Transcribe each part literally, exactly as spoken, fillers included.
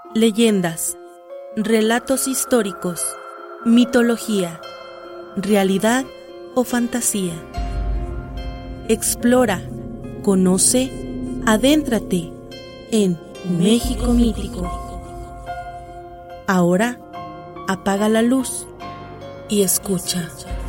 leyendas, relatos históricos, mitología, realidad o fantasía. Explora, conoce, adéntrate en México Mítico. Ahora, apaga la luz y escucha.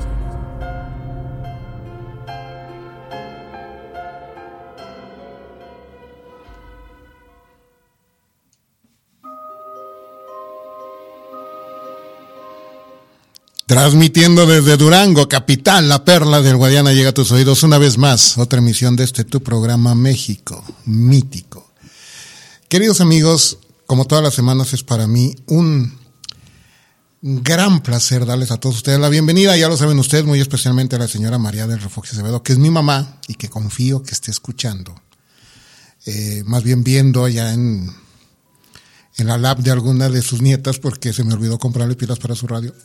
Transmitiendo desde Durango, capital, la perla del Guadiana, llega a tus oídos una vez más, otra emisión de este tu programa México Mítico. Queridos amigos, como todas las semanas es para mí un gran placer darles a todos ustedes la bienvenida. Ya lo saben ustedes, muy especialmente a la señora María del Refugio Acevedo, que es mi mamá y que confío que esté escuchando. Eh, más bien viendo allá en, en la lab de alguna de sus nietas, porque se me olvidó comprarle pilas para su radio.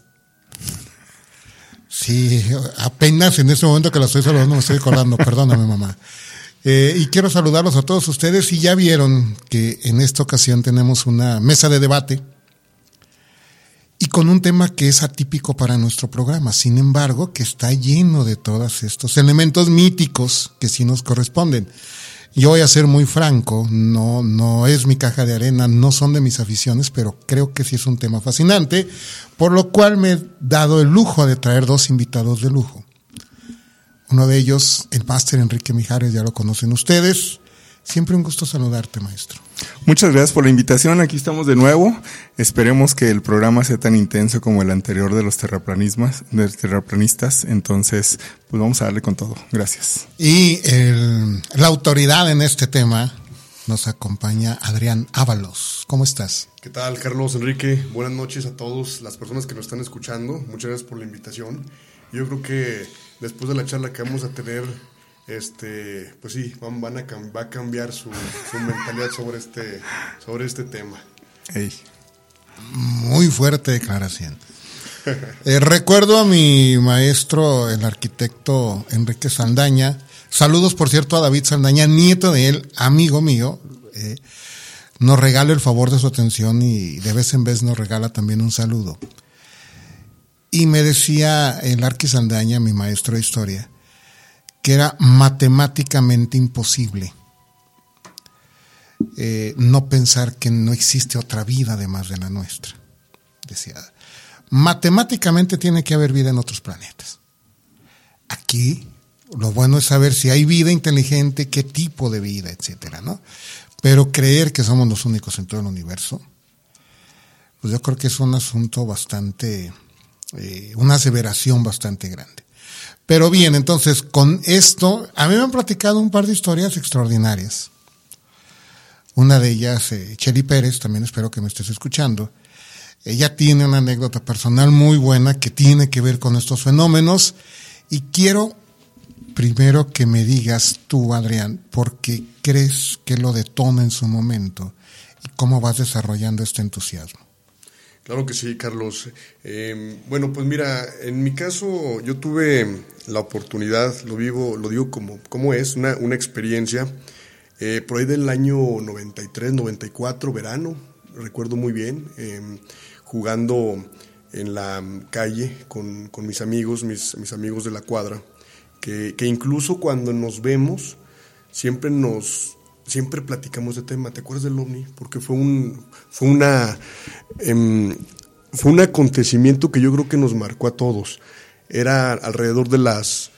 Sí, apenas en este momento que la estoy saludando me estoy acordando, perdóname mamá. Eh, y quiero saludarlos a todos ustedes, y ya vieron que en esta ocasión tenemos una mesa de debate y con un tema que es atípico para nuestro programa, sin embargo que está lleno de todos estos elementos míticos que sí nos corresponden. Yo voy a ser muy franco, no, no es mi caja de arena, no son de mis aficiones, pero creo que sí es un tema fascinante, por lo cual me he dado el lujo de traer dos invitados de lujo. Uno de ellos, el máster Enrique Mijares, ya lo conocen ustedes. Siempre un gusto saludarte, maestro. Muchas gracias por la invitación, aquí estamos de nuevo. Esperemos que el programa sea tan intenso como el anterior de los terraplanistas, de los terraplanistas. Entonces, pues vamos a darle con todo. Gracias. Y el, la autoridad en este tema nos acompaña Adrián Ábalos. ¿Cómo estás? ¿Qué tal, Carlos, Enrique? Buenas noches a todos las personas que nos están escuchando. Muchas gracias por la invitación. Yo creo que después de la charla que vamos a tener, este, pues sí, van, van a, va a cambiar su, su mentalidad sobre este, sobre este tema. Hey. Muy fuerte declaración. eh, recuerdo a mi maestro, el arquitecto Enrique Saldaña. Saludos, por cierto, a David Saldaña, nieto de él, amigo mío. Eh, nos regala el favor de su atención y de vez en vez nos regala también un saludo. Y me decía el Arqui Saldaña, mi maestro de historia, que era matemáticamente imposible eh, no pensar que no existe otra vida además de la nuestra. Decía, matemáticamente tiene que haber vida en otros planetas. Aquí lo bueno es saber si hay vida inteligente, qué tipo de vida, etcétera, ¿no? Pero creer que somos los únicos en todo el universo, pues yo creo que es un asunto bastante, eh, una aseveración bastante grande. Pero bien, entonces, con esto, a mí me han platicado un par de historias extraordinarias. Una de ellas, eh, Chely Pérez, también espero que me estés escuchando. Ella tiene una anécdota personal muy buena que tiene que ver con estos fenómenos. Y quiero primero que me digas tú, Adrián, ¿por qué crees que lo detona en su momento? ¿Y cómo vas desarrollando este entusiasmo? Claro que sí, Carlos. Eh, bueno, pues mira, en mi caso yo tuve la oportunidad, lo vivo, lo digo como, como es, una, una experiencia, eh, por ahí del año noventa y tres, noventa y cuatro, verano, recuerdo muy bien, eh, jugando en la calle con, con mis amigos, mis, mis amigos de la cuadra, que, que incluso cuando nos vemos, siempre nos... Siempre platicamos de tema. ¿Te acuerdas del ovni? Porque fue un fue una eh, fue un acontecimiento que yo creo que nos marcó a todos. Era alrededor de las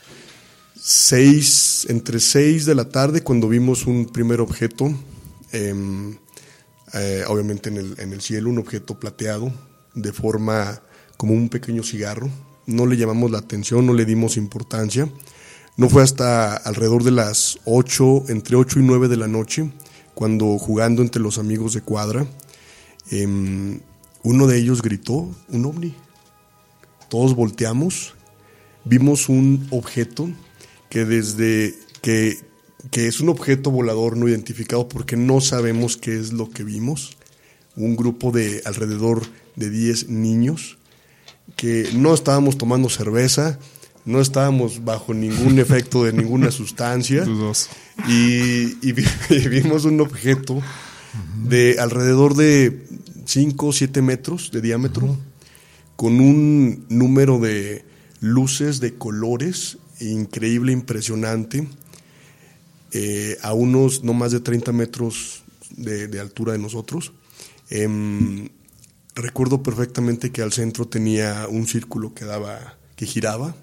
seis, entre seis de la tarde, cuando vimos un primer objeto, eh, eh, obviamente en el en el cielo, un objeto plateado de forma como un pequeño cigarro. No le llamamos la atención, no le dimos importancia. No fue hasta alrededor de las ocho, entre ocho y nueve de la noche, cuando jugando entre los amigos de cuadra, eh, uno de ellos gritó, un ovni. Todos volteamos, vimos un objeto que desde que, que es un objeto volador no identificado porque no sabemos qué es lo que vimos. Un grupo de alrededor de diez niños que no estábamos tomando cerveza, no estábamos bajo ningún efecto de ninguna sustancia y, y, y vimos un objeto de alrededor de cinco o siete metros de diámetro, uh-huh. con un número de luces de colores increíble, impresionante, eh, a unos no más de treinta metros de, de altura de nosotros. Eh, recuerdo perfectamente que al centro tenía un círculo que daba, que giraba,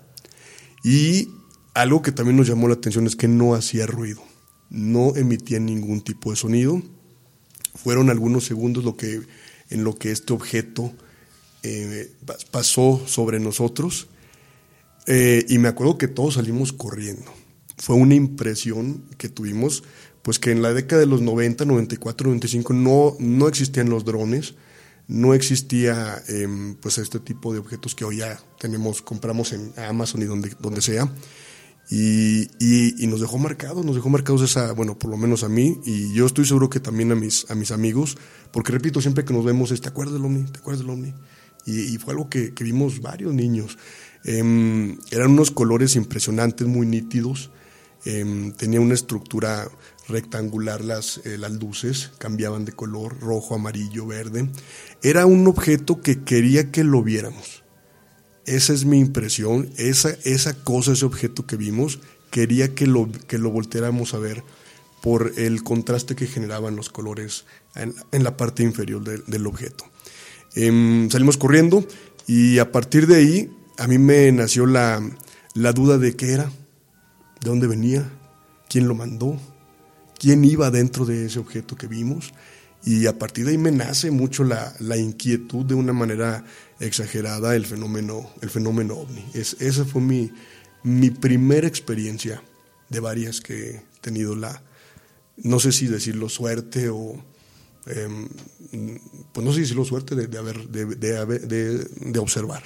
y algo que también nos llamó la atención es que no hacía ruido, no emitía ningún tipo de sonido. Fueron algunos segundos lo que, en lo que este objeto eh, pasó sobre nosotros. Eh, y me acuerdo que todos salimos corriendo. Fue una impresión que tuvimos, pues que en la década de los noventa, noventa y cuatro, noventa y cinco no, no existían los drones, no existía eh, pues este tipo de objetos que hoy ya tenemos, compramos en Amazon y donde, donde sea. Y, y, y nos dejó marcados, nos dejó marcados esa, bueno, por lo menos a mí, y yo estoy seguro que también a mis, a mis amigos, porque repito, siempre que nos vemos es, ¿te acuerdas del ovni? ¿Te acuerdas del ovni? Y, y fue algo que, que vimos varios niños. Eh, eran unos colores impresionantes, muy nítidos. Eh, tenía una estructura rectangular, las, eh, las luces cambiaban de color, rojo, amarillo, verde. Era un objeto que quería que lo viéramos. Esa es mi impresión, esa, esa cosa, ese objeto que vimos, quería que lo, que lo volteáramos a ver por el contraste que generaban los colores en, en la parte inferior de, del objeto. Eh, salimos corriendo y a partir de ahí a mí me nació la, la duda de qué era, de dónde venía, quién lo mandó, quién iba dentro de ese objeto que vimos, y a partir de ahí me nace mucho la, la inquietud de una manera exagerada el fenómeno, el fenómeno ovni. Es, esa fue mi, mi primera experiencia de varias que he tenido la, no sé si decirlo suerte o, eh, pues no sé si decirlo suerte de, de, haber, de, de, de, de observar.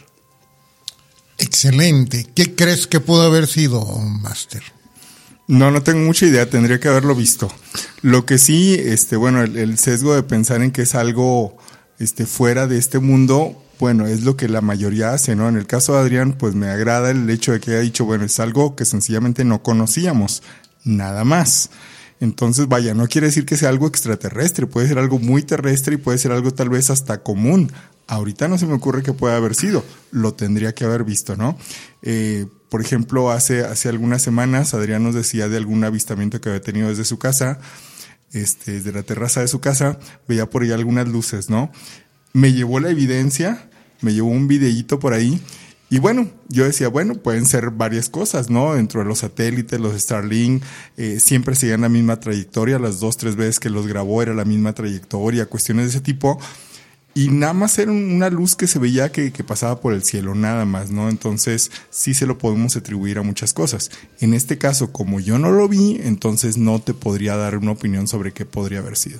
Excelente. ¿Qué crees que pudo haber sido, Master? No, no tengo mucha idea, tendría que haberlo visto. Lo que sí, este, bueno, el, el sesgo de pensar en que es algo este, fuera de este mundo, bueno, es lo que la mayoría hace, ¿no? En el caso de Adrián, pues me agrada el hecho de que haya dicho, bueno, es algo que sencillamente no conocíamos, nada más. Entonces, vaya, no quiere decir que sea algo extraterrestre, puede ser algo muy terrestre y puede ser algo tal vez hasta común. Ahorita no se me ocurre que pueda haber sido, lo tendría que haber visto, ¿no? Eh, por ejemplo, hace, hace algunas semanas Adrián nos decía de algún avistamiento que había tenido desde su casa, este, desde la terraza de su casa, veía por ahí algunas luces, ¿no? Me llevó la evidencia, me llevó un videíto por ahí, y bueno, yo decía, bueno, pueden ser varias cosas, ¿no? Dentro de los satélites, los Starlink, eh, siempre seguían la misma trayectoria, las dos, tres veces que los grabó era la misma trayectoria, cuestiones de ese tipo. Y nada más era una luz que se veía que, que pasaba por el cielo, nada más, ¿no? Entonces sí se lo podemos atribuir a muchas cosas. En este caso, como yo no lo vi, entonces no te podría dar una opinión sobre qué podría haber sido.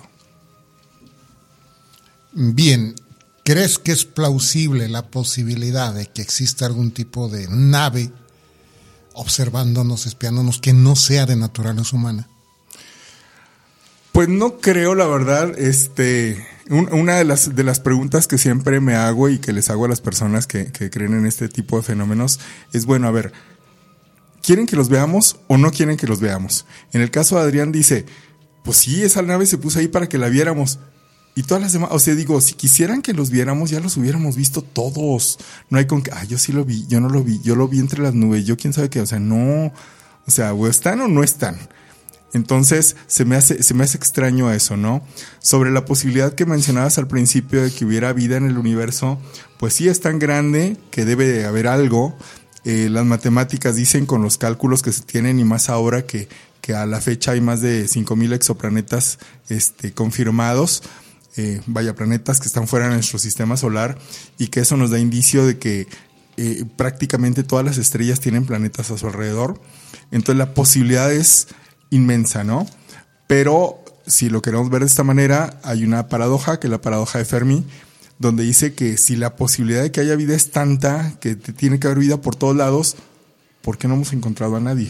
Bien, ¿crees que es plausible la posibilidad de que exista algún tipo de nave observándonos, espiándonos, que no sea de naturaleza humana? Pues no creo, la verdad. Este, un, una de las de las preguntas que siempre me hago y que les hago a las personas que, que creen en este tipo de fenómenos es, bueno, a ver, ¿quieren que los veamos o no quieren que los veamos? En el caso de Adrián dice, pues sí, esa nave se puso ahí para que la viéramos. Y todas las demás, o sea, digo, si quisieran que los viéramos, ya los hubiéramos visto todos. No hay con que, ah, yo sí lo vi, yo no lo vi, yo lo vi entre las nubes, yo quién sabe qué, o sea, no, o sea, o están o no están. Entonces, se me hace, se me hace extraño eso, ¿no? Sobre la posibilidad que mencionabas al principio de que hubiera vida en el universo, pues sí es tan grande que debe de haber algo. Eh, las matemáticas dicen con los cálculos que se tienen y más ahora que, que a la fecha hay más de cinco mil exoplanetas este, confirmados. Eh, vaya, planetas que están fuera de nuestro sistema solar, y que eso nos da indicio de que eh, prácticamente todas las estrellas tienen planetas a su alrededor. Entonces la posibilidad es inmensa, ¿no? Pero si lo queremos ver de esta manera, hay una paradoja, que es la paradoja de Fermi, donde dice que si la posibilidad de que haya vida es tanta, que tiene que haber vida por todos lados, ¿por qué no hemos encontrado a nadie?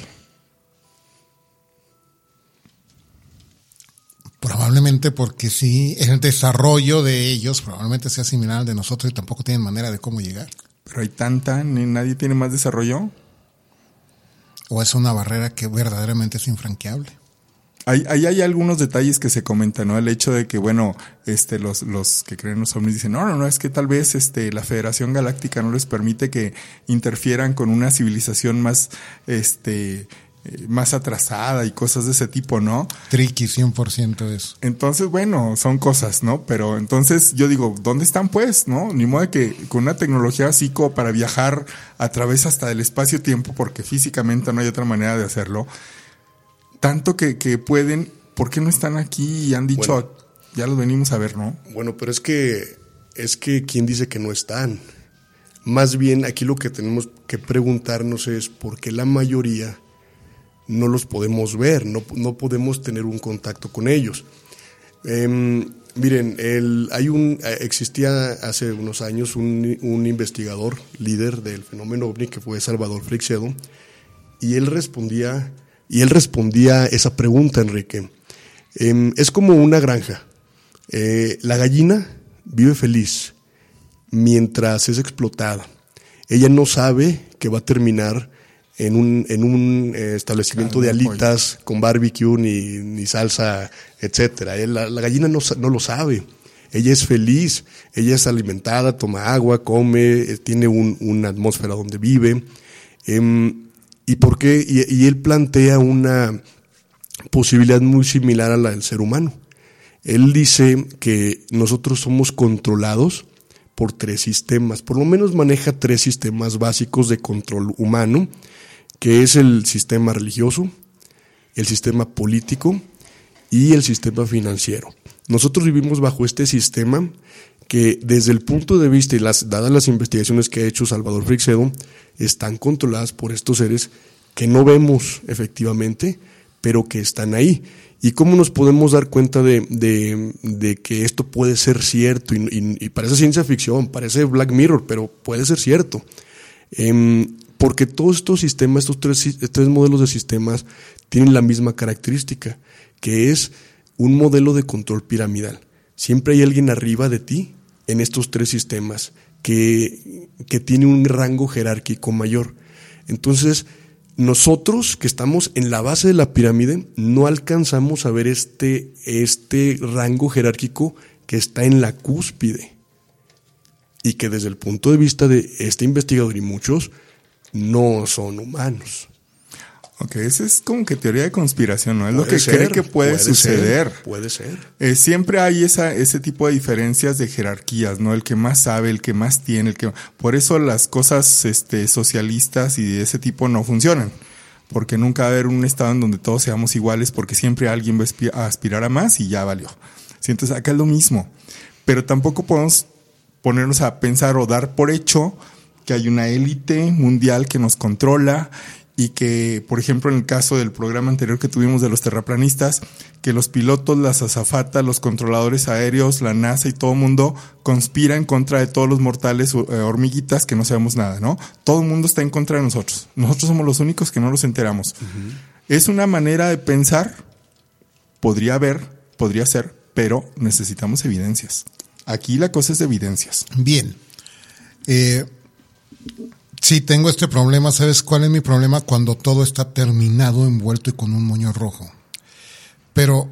Probablemente porque sí, el desarrollo de ellos probablemente sea similar al de nosotros y tampoco tienen manera de cómo llegar. Pero hay tanta, ni nadie tiene más desarrollo. ¿O es una barrera que verdaderamente es infranqueable? Ahí, ahí hay algunos detalles que se comentan, ¿no? El hecho de que, bueno, este, los, los que creen en los ovnis dicen, no, no, no, es que tal vez, este, la Federación Galáctica no les permite que interfieran con una civilización más, este, eh, más atrasada y cosas de ese tipo, ¿no? Tricky, cien por ciento de eso. Entonces, bueno, son cosas, ¿no? Pero entonces yo digo, ¿dónde están pues, no? Ni modo de que con una tecnología así como para viajar a través hasta del espacio-tiempo, porque físicamente no hay otra manera de hacerlo, tanto que, que pueden, ¿por qué no están aquí? Y han dicho, bueno, ya los venimos a ver, ¿no? Bueno, pero es que, es que, ¿quién dice que no están? Más bien, aquí lo que tenemos que preguntarnos es por qué la mayoría no los podemos ver, no, no podemos tener un contacto con ellos. Eh, miren, el, hay un, existía hace unos años un, un investigador líder del fenómeno ovni que fue Salvador Freixedo, y él respondía... Y él respondía esa pregunta, Enrique. Eh, es como una granja. Eh, la gallina vive feliz mientras es explotada. Ella no sabe que va a terminar en un, en un eh, establecimiento de alitas con barbecue ni, ni salsa, etcétera. La, la gallina no, no lo sabe. Ella es feliz, ella es alimentada, toma agua, come, tiene un, una atmósfera donde vive. Eh, ¿Y por qué? Y, y él plantea una posibilidad muy similar a la del ser humano. Él dice que nosotros somos controlados por tres sistemas, por lo menos maneja tres sistemas básicos de control humano, que es el sistema religioso, el sistema político y el sistema financiero. Nosotros vivimos bajo este sistema que desde el punto de vista y las, dadas las investigaciones que ha hecho Salvador Freixedo, están controladas por estos seres que no vemos efectivamente, pero que están ahí. ¿Y cómo nos podemos dar cuenta de, de, de que esto puede ser cierto? Y, y, y parece ciencia ficción, parece Black Mirror, pero puede ser cierto. Eh, porque todos estos sistemas, estos tres, tres modelos de sistemas tienen la misma característica, que es un modelo de control piramidal. Siempre hay alguien arriba de ti en estos tres sistemas que, que tiene un rango jerárquico mayor. Entonces, nosotros que estamos en la base de la pirámide no alcanzamos a ver este, este rango jerárquico que está en la cúspide y que desde el punto de vista de este investigador y muchos no son humanos. Ok, esa es como que teoría de conspiración, ¿no? Es lo que cree que puede, puede suceder. Ser, puede ser. Eh, siempre hay esa, ese tipo de diferencias de jerarquías, ¿no? El que más sabe, el que más tiene, el que... Por eso las cosas este, socialistas y de ese tipo no funcionan. Porque nunca va a haber un estado en donde todos seamos iguales, porque siempre alguien va a aspirar a más y ya valió. ¿Sí? Entonces acá es lo mismo. Pero tampoco podemos ponernos a pensar o dar por hecho que hay una élite mundial que nos controla y que, por ejemplo, en el caso del programa anterior que tuvimos de los terraplanistas, que los pilotos, las azafatas, los controladores aéreos, la NASA y todo el mundo conspira en contra de todos los mortales eh, hormiguitas que no sabemos nada, ¿no? Todo el mundo está en contra de nosotros. Nosotros somos los únicos que no nos enteramos. Uh-huh. Es una manera de pensar, podría haber, podría ser, pero necesitamos evidencias. Aquí la cosa es de evidencias. Bien. Eh... Sí, tengo este problema. ¿Sabes cuál es mi problema? Cuando todo está terminado, envuelto y con un moño rojo. Pero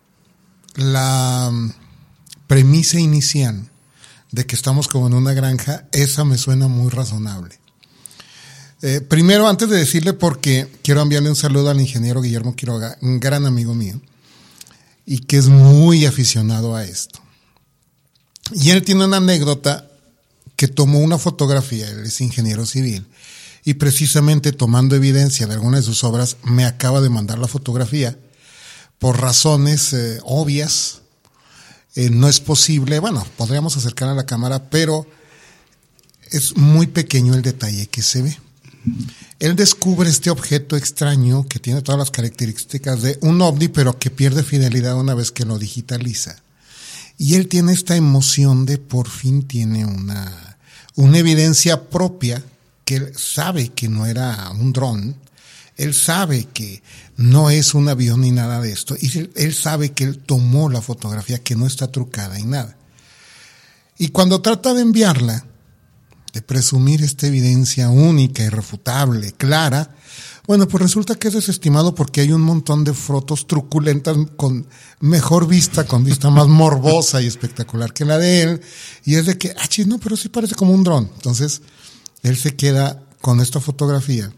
la premisa inicial de que estamos como en una granja, esa me suena muy razonable. Eh, primero, antes de decirle por qué, quiero enviarle un saludo al ingeniero Guillermo Quiroga, un gran amigo mío, y que es muy aficionado a esto. Y él tiene una anécdota que tomó una fotografía, él es ingeniero civil, y precisamente tomando evidencia de alguna de sus obras, me acaba de mandar la fotografía, por razones eh, obvias, eh, no es posible, bueno, podríamos acercar a la cámara, pero es muy pequeño el detalle que se ve. Él descubre este objeto extraño que tiene todas las características de un ovni, pero que pierde fidelidad una vez que lo digitaliza. Y él tiene esta emoción de por fin tiene una... una evidencia propia que él sabe que no era un dron, él sabe que no es un avión ni nada de esto, y él, él sabe que él tomó la fotografía, que no está trucada y nada. Y cuando trata de enviarla, de presumir esta evidencia única, irrefutable, clara, Bueno, pues resulta que es desestimado porque hay un montón de fotos truculentas con mejor vista, con vista más morbosa y espectacular que la de él. Y es de que, ah, chis, no, pero sí parece como un dron. Entonces, él se queda con esta fotografía.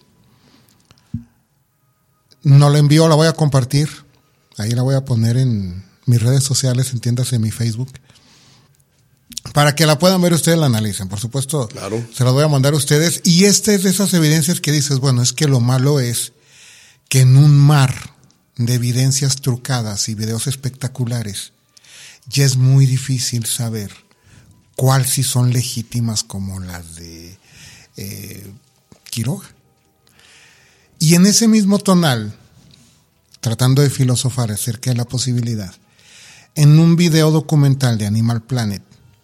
No la envío, la voy a compartir. Ahí la voy a poner en mis redes sociales, entiéndase, en mi Facebook. Para que la puedan ver ustedes, la analicen. Por supuesto, claro, se las voy a mandar a ustedes. Y esta es de esas evidencias que dices, bueno, es que lo malo es que en un mar de evidencias trucadas y videos espectaculares, ya es muy difícil saber cuál sí son legítimas como las de eh, Quiroga. Y en ese mismo tonal, tratando de filosofar acerca de la posibilidad, en un video documental de Animal Planet,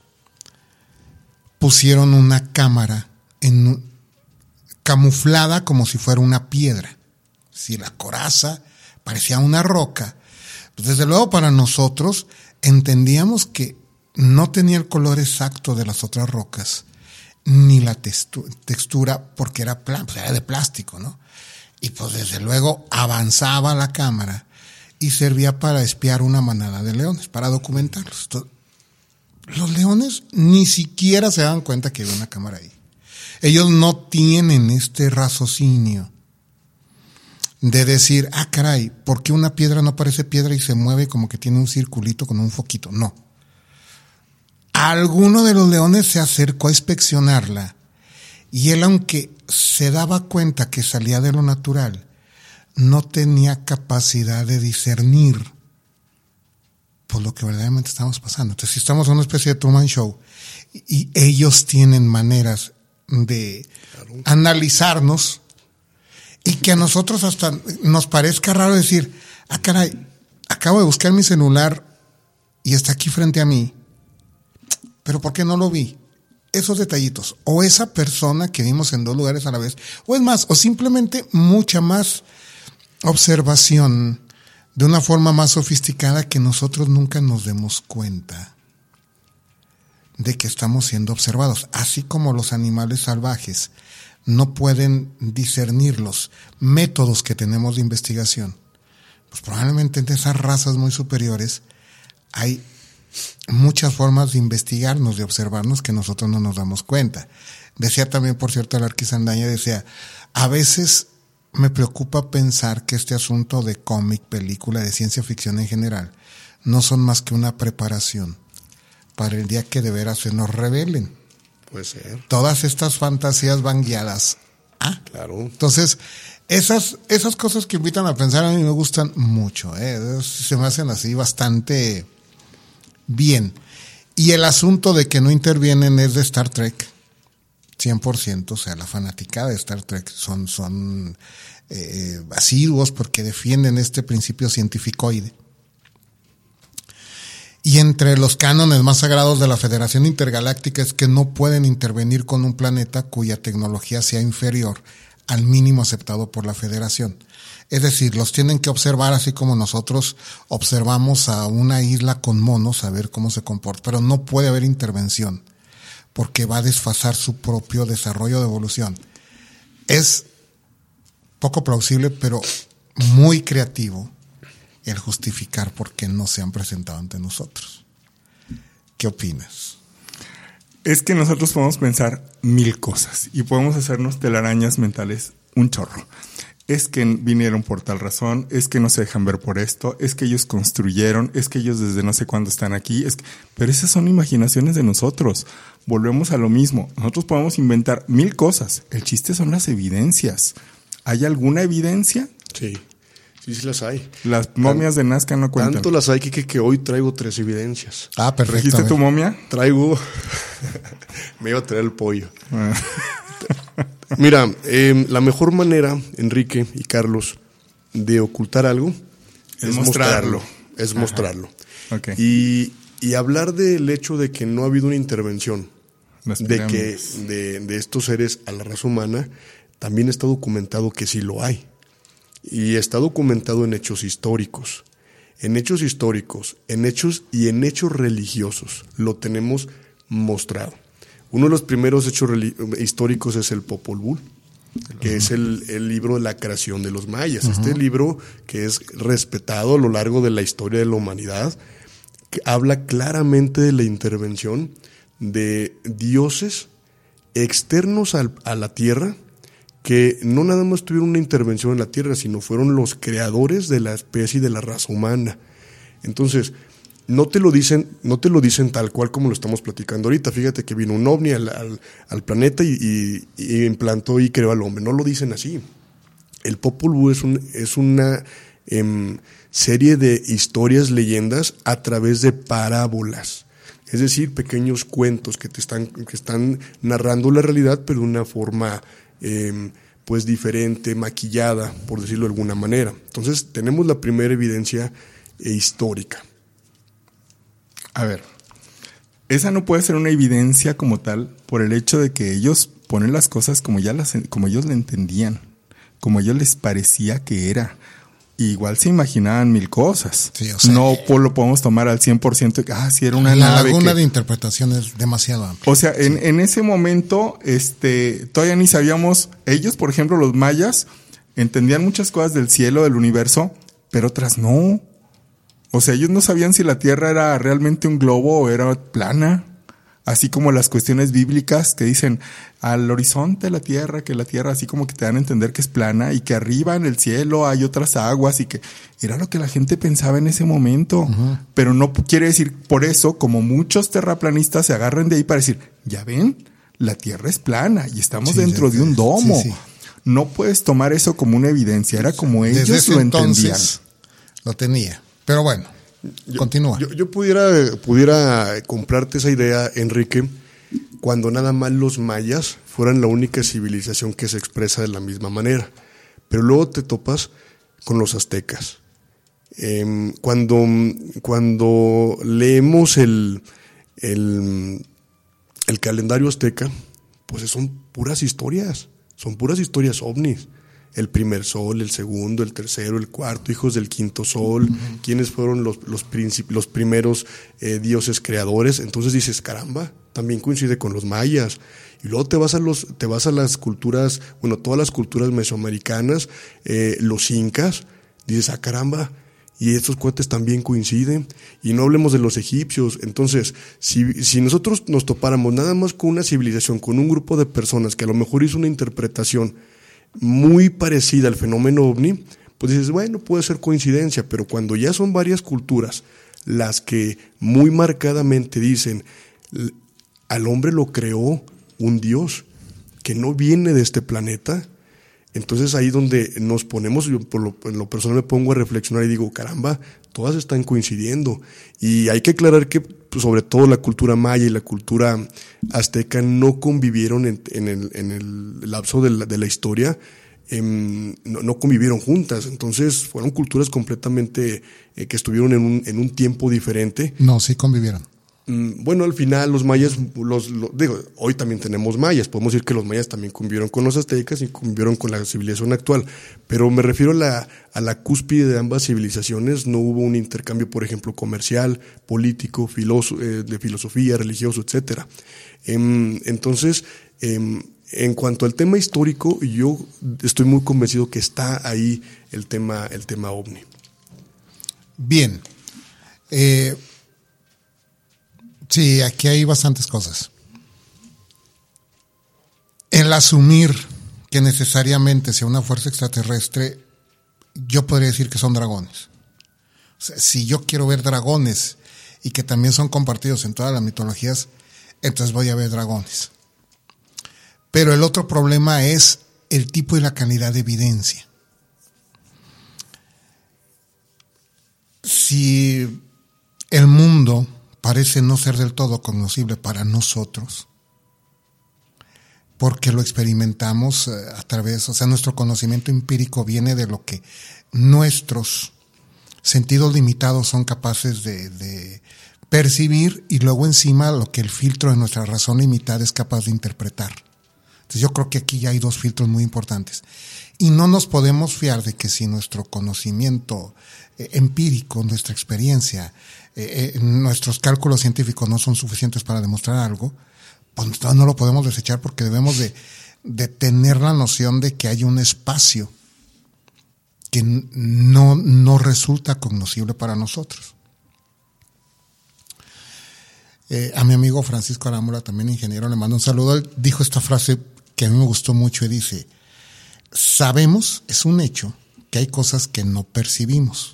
pusieron una cámara en, camuflada como si fuera una piedra. Si la coraza parecía una roca. Pues desde luego para nosotros entendíamos que no tenía el color exacto de las otras rocas, ni la textu- textura, porque era, plan, pues era de plástico, ¿no? Y pues desde luego avanzaba la cámara y servía para espiar una manada de leones, para documentarlos. Entonces, los leones ni siquiera se dan cuenta que hay una cámara ahí. Ellos no tienen este raciocinio de decir, ah, caray, ¿por qué una piedra no parece piedra y se mueve como que tiene un circulito con un foquito? No. Alguno de los leones se acercó a inspeccionarla y él, aunque se daba cuenta que salía de lo natural, no tenía capacidad de discernir por lo que verdaderamente estamos pasando. Entonces, si estamos en una especie de Truman Show y ellos tienen maneras de claro. analizarnos y que a nosotros hasta nos parezca raro decir, ah, caray, acabo de buscar mi celular y está aquí frente a mí, pero ¿por qué no lo vi? Esos detallitos, o esa persona que vimos en dos lugares a la vez, o es más, o simplemente mucha más observación de una forma más sofisticada que nosotros nunca nos demos cuenta de que estamos siendo observados, así como los animales salvajes no pueden discernir los métodos que tenemos de investigación. Pues probablemente en esas razas muy superiores hay muchas formas de investigarnos, de observarnos que nosotros no nos damos cuenta. Decía también, por cierto, el Arquisandaña, decía, a veces me preocupa pensar que este asunto de cómic, película, de ciencia ficción en general, no son más que una preparación para el día que de veras se nos revelen. Puede ser. Todas estas fantasías van guiadas. Ah, claro. Entonces, esas, esas cosas que invitan a pensar a mí me gustan mucho, ¿eh? Se me hacen así bastante bien. Y el asunto de que no intervienen es de Star Trek. cien por ciento, o sea, la fanaticada de Star Trek son, son eh, asiduos porque defienden este principio cientificoide. Y entre los cánones más sagrados de la Federación Intergaláctica es que no pueden intervenir con un planeta cuya tecnología sea inferior al mínimo aceptado por la Federación. Es decir, los tienen que observar así como nosotros observamos a una isla con monos a ver cómo se comporta, pero no puede haber intervención, porque va a desfasar su propio desarrollo de evolución. Es poco plausible, pero muy creativo el justificar por qué no se han presentado ante nosotros. ¿Qué opinas? Es que nosotros podemos pensar mil cosas y podemos hacernos telarañas mentales un chorro. Es que vinieron por tal razón, es que no se dejan ver por esto, es que ellos construyeron, es que ellos desde no sé cuándo están aquí, es que... pero esas son imaginaciones de nosotros. Volvemos a lo mismo. Nosotros podemos inventar mil cosas. El chiste son las evidencias. ¿Hay alguna evidencia? Sí, sí, sí las hay. Las momias de Nazca no cuentan. Tanto las hay, que, que hoy traigo tres evidencias. Ah, perfecto. ¿Trajiste tu momia? Traigo... Me iba a traer el pollo. Mira, eh, la mejor manera, Enrique y Carlos, de ocultar algo es, es mostrarlo. mostrarlo. Es Ajá. mostrarlo. Okay. Y, y hablar del hecho de que no ha habido una intervención de que de, de estos seres a la raza humana, también está documentado que sí lo hay. Y está documentado en hechos históricos. En hechos históricos, en hechos y en hechos religiosos. Lo tenemos mostrado. Uno de los primeros hechos históricos es el Popol Vuh. que es el, el libro de la creación de los mayas. Uh-huh. Este libro, que es respetado a lo largo de la historia de la humanidad, que habla claramente de la intervención de dioses externos al, a la tierra, que no nada más tuvieron una intervención en la tierra, sino fueron los creadores de la especie y de la raza humana. Entonces, no te lo dicen, no te lo dicen tal cual como lo estamos platicando ahorita. Fíjate que vino un ovni al, al, al planeta y, y, y implantó y creó al hombre. No lo dicen así. El Popol Vuh es, un, es una eh, serie de historias, leyendas a través de parábolas. Es decir, pequeños cuentos que te están, que están narrando la realidad, pero de una forma eh, pues diferente, maquillada, por decirlo de alguna manera. Entonces, tenemos la primera evidencia eh, histórica. A ver, esa no puede ser una evidencia como tal por el hecho de que ellos ponen las cosas como ya las, como ellos le entendían, como a ellos les parecía que era. Igual se imaginaban mil cosas. Sí, o sea, no lo podemos tomar al cien por ciento. Ah, sí, era una la nave. La laguna que... de interpretación es demasiado amplia. O sea, sí. en, en ese momento, este, todavía ni sabíamos. Ellos, por ejemplo, los mayas, entendían muchas cosas del cielo, del universo, pero otras no. O sea, ellos no sabían si la Tierra era realmente un globo o era plana. Así como las cuestiones bíblicas que dicen al horizonte de la tierra, que la tierra así como que te dan a entender que es plana y que arriba en el cielo hay otras aguas y que era lo que la gente pensaba en ese momento. Uh-huh. Pero no quiere decir por eso, como muchos terraplanistas se agarran de ahí para decir, ya ven, la tierra es plana y estamos sí, dentro de un domo. Sí, sí. No puedes tomar eso como una evidencia, era como ellos Desde ese lo entonces entendían. Lo tenía, pero bueno. Yo, Continúa. Yo, yo pudiera, pudiera comprarte esa idea, Enrique, cuando nada más los mayas fueran la única civilización que se expresa de la misma manera. Pero luego te topas con los aztecas. Eh, cuando, cuando leemos el, el, el calendario azteca, pues son puras historias, son puras historias ovnis. El primer sol, el segundo, el tercero, el cuarto, hijos del quinto sol, uh-huh. quiénes fueron los, los, princip- los primeros eh, dioses creadores. Entonces dices, caramba, también coincide con los mayas. Y luego te vas a los, te vas a las culturas, bueno, todas las culturas mesoamericanas, eh, los incas, dices, ah, caramba, y estos cuates también coinciden. Y no hablemos de los egipcios. Entonces, si, si nosotros nos topáramos nada más con una civilización, con un grupo de personas que a lo mejor hizo una interpretación muy parecida al fenómeno ovni, pues dices, bueno, puede ser coincidencia, pero cuando ya son varias culturas las que muy marcadamente dicen, al hombre lo creó un dios que no viene de este planeta, entonces ahí donde nos ponemos, yo por lo, en lo personal me pongo a reflexionar y digo, caramba, todas están coincidiendo. Y hay que aclarar que pues, sobre todo la cultura maya y la cultura azteca no convivieron en, en, el, en el lapso de la, de la historia, eh, no, no convivieron juntas. Entonces fueron culturas completamente eh, que estuvieron en un, en un tiempo diferente. No, sí convivieron. Bueno, al final los mayas, los, los digo, hoy también tenemos mayas, podemos decir que los mayas también convivieron con los aztecas y convivieron con la civilización actual, pero me refiero a la, a la cúspide de ambas civilizaciones, no hubo un intercambio, por ejemplo, comercial, político, filoso, eh, de filosofía, religioso, etcétera. Eh, entonces, eh, en cuanto al tema histórico, yo estoy muy convencido que está ahí el tema, el tema ovni. Bien. Eh... Sí, aquí hay bastantes cosas. El asumir que necesariamente sea una fuerza extraterrestre, yo podría decir que son dragones. O sea, si yo quiero ver dragones y que también son compartidos en todas las mitologías, entonces voy a ver dragones. Pero el otro problema es el tipo y la calidad de evidencia. Si el mundo parece no ser del todo cognoscible para nosotros, porque lo experimentamos a través, o sea, nuestro conocimiento empírico viene de lo que nuestros sentidos limitados son capaces de, de percibir, y luego encima lo que el filtro de nuestra razón limitada es capaz de interpretar. Entonces yo creo que aquí ya hay dos filtros muy importantes. Y no nos podemos fiar de que si nuestro conocimiento eh, empírico, nuestra experiencia, eh, eh, nuestros cálculos científicos no son suficientes para demostrar algo, pues no lo podemos desechar, porque debemos de, de tener la noción de que hay un espacio que no, no resulta cognoscible para nosotros. Eh, a mi amigo Francisco Arámbula, también ingeniero, le mando un saludo. Él dijo esta frase que a mí me gustó mucho y dice: sabemos, es un hecho, que hay cosas que no percibimos.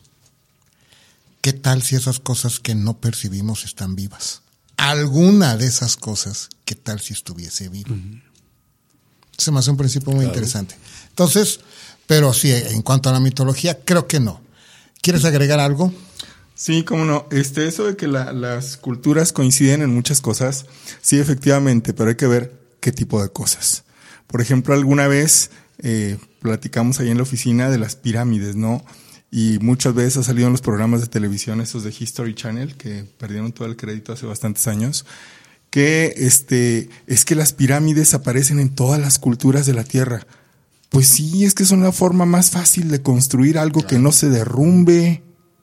¿Qué tal si esas cosas que no percibimos están vivas? Alguna de esas cosas, ¿qué tal si estuviese viva? Uh-huh. Se me hace un principio muy claro. interesante. Entonces, pero sí, en cuanto a la mitología, creo que no. ¿Quieres agregar algo? Sí, cómo no. Este, eso de que la, las culturas coinciden en muchas cosas, sí, efectivamente, pero hay que ver qué tipo de cosas. Por ejemplo, alguna vez eh, platicamos ahí en la oficina de las pirámides, ¿no? Y muchas veces ha salido en los programas de televisión, esos de History Channel, que perdieron todo el crédito hace bastantes años, que este, es que las pirámides aparecen en todas las culturas de la Tierra. Pues sí, es que son la forma más fácil de construir algo claro. que no se derrumbe.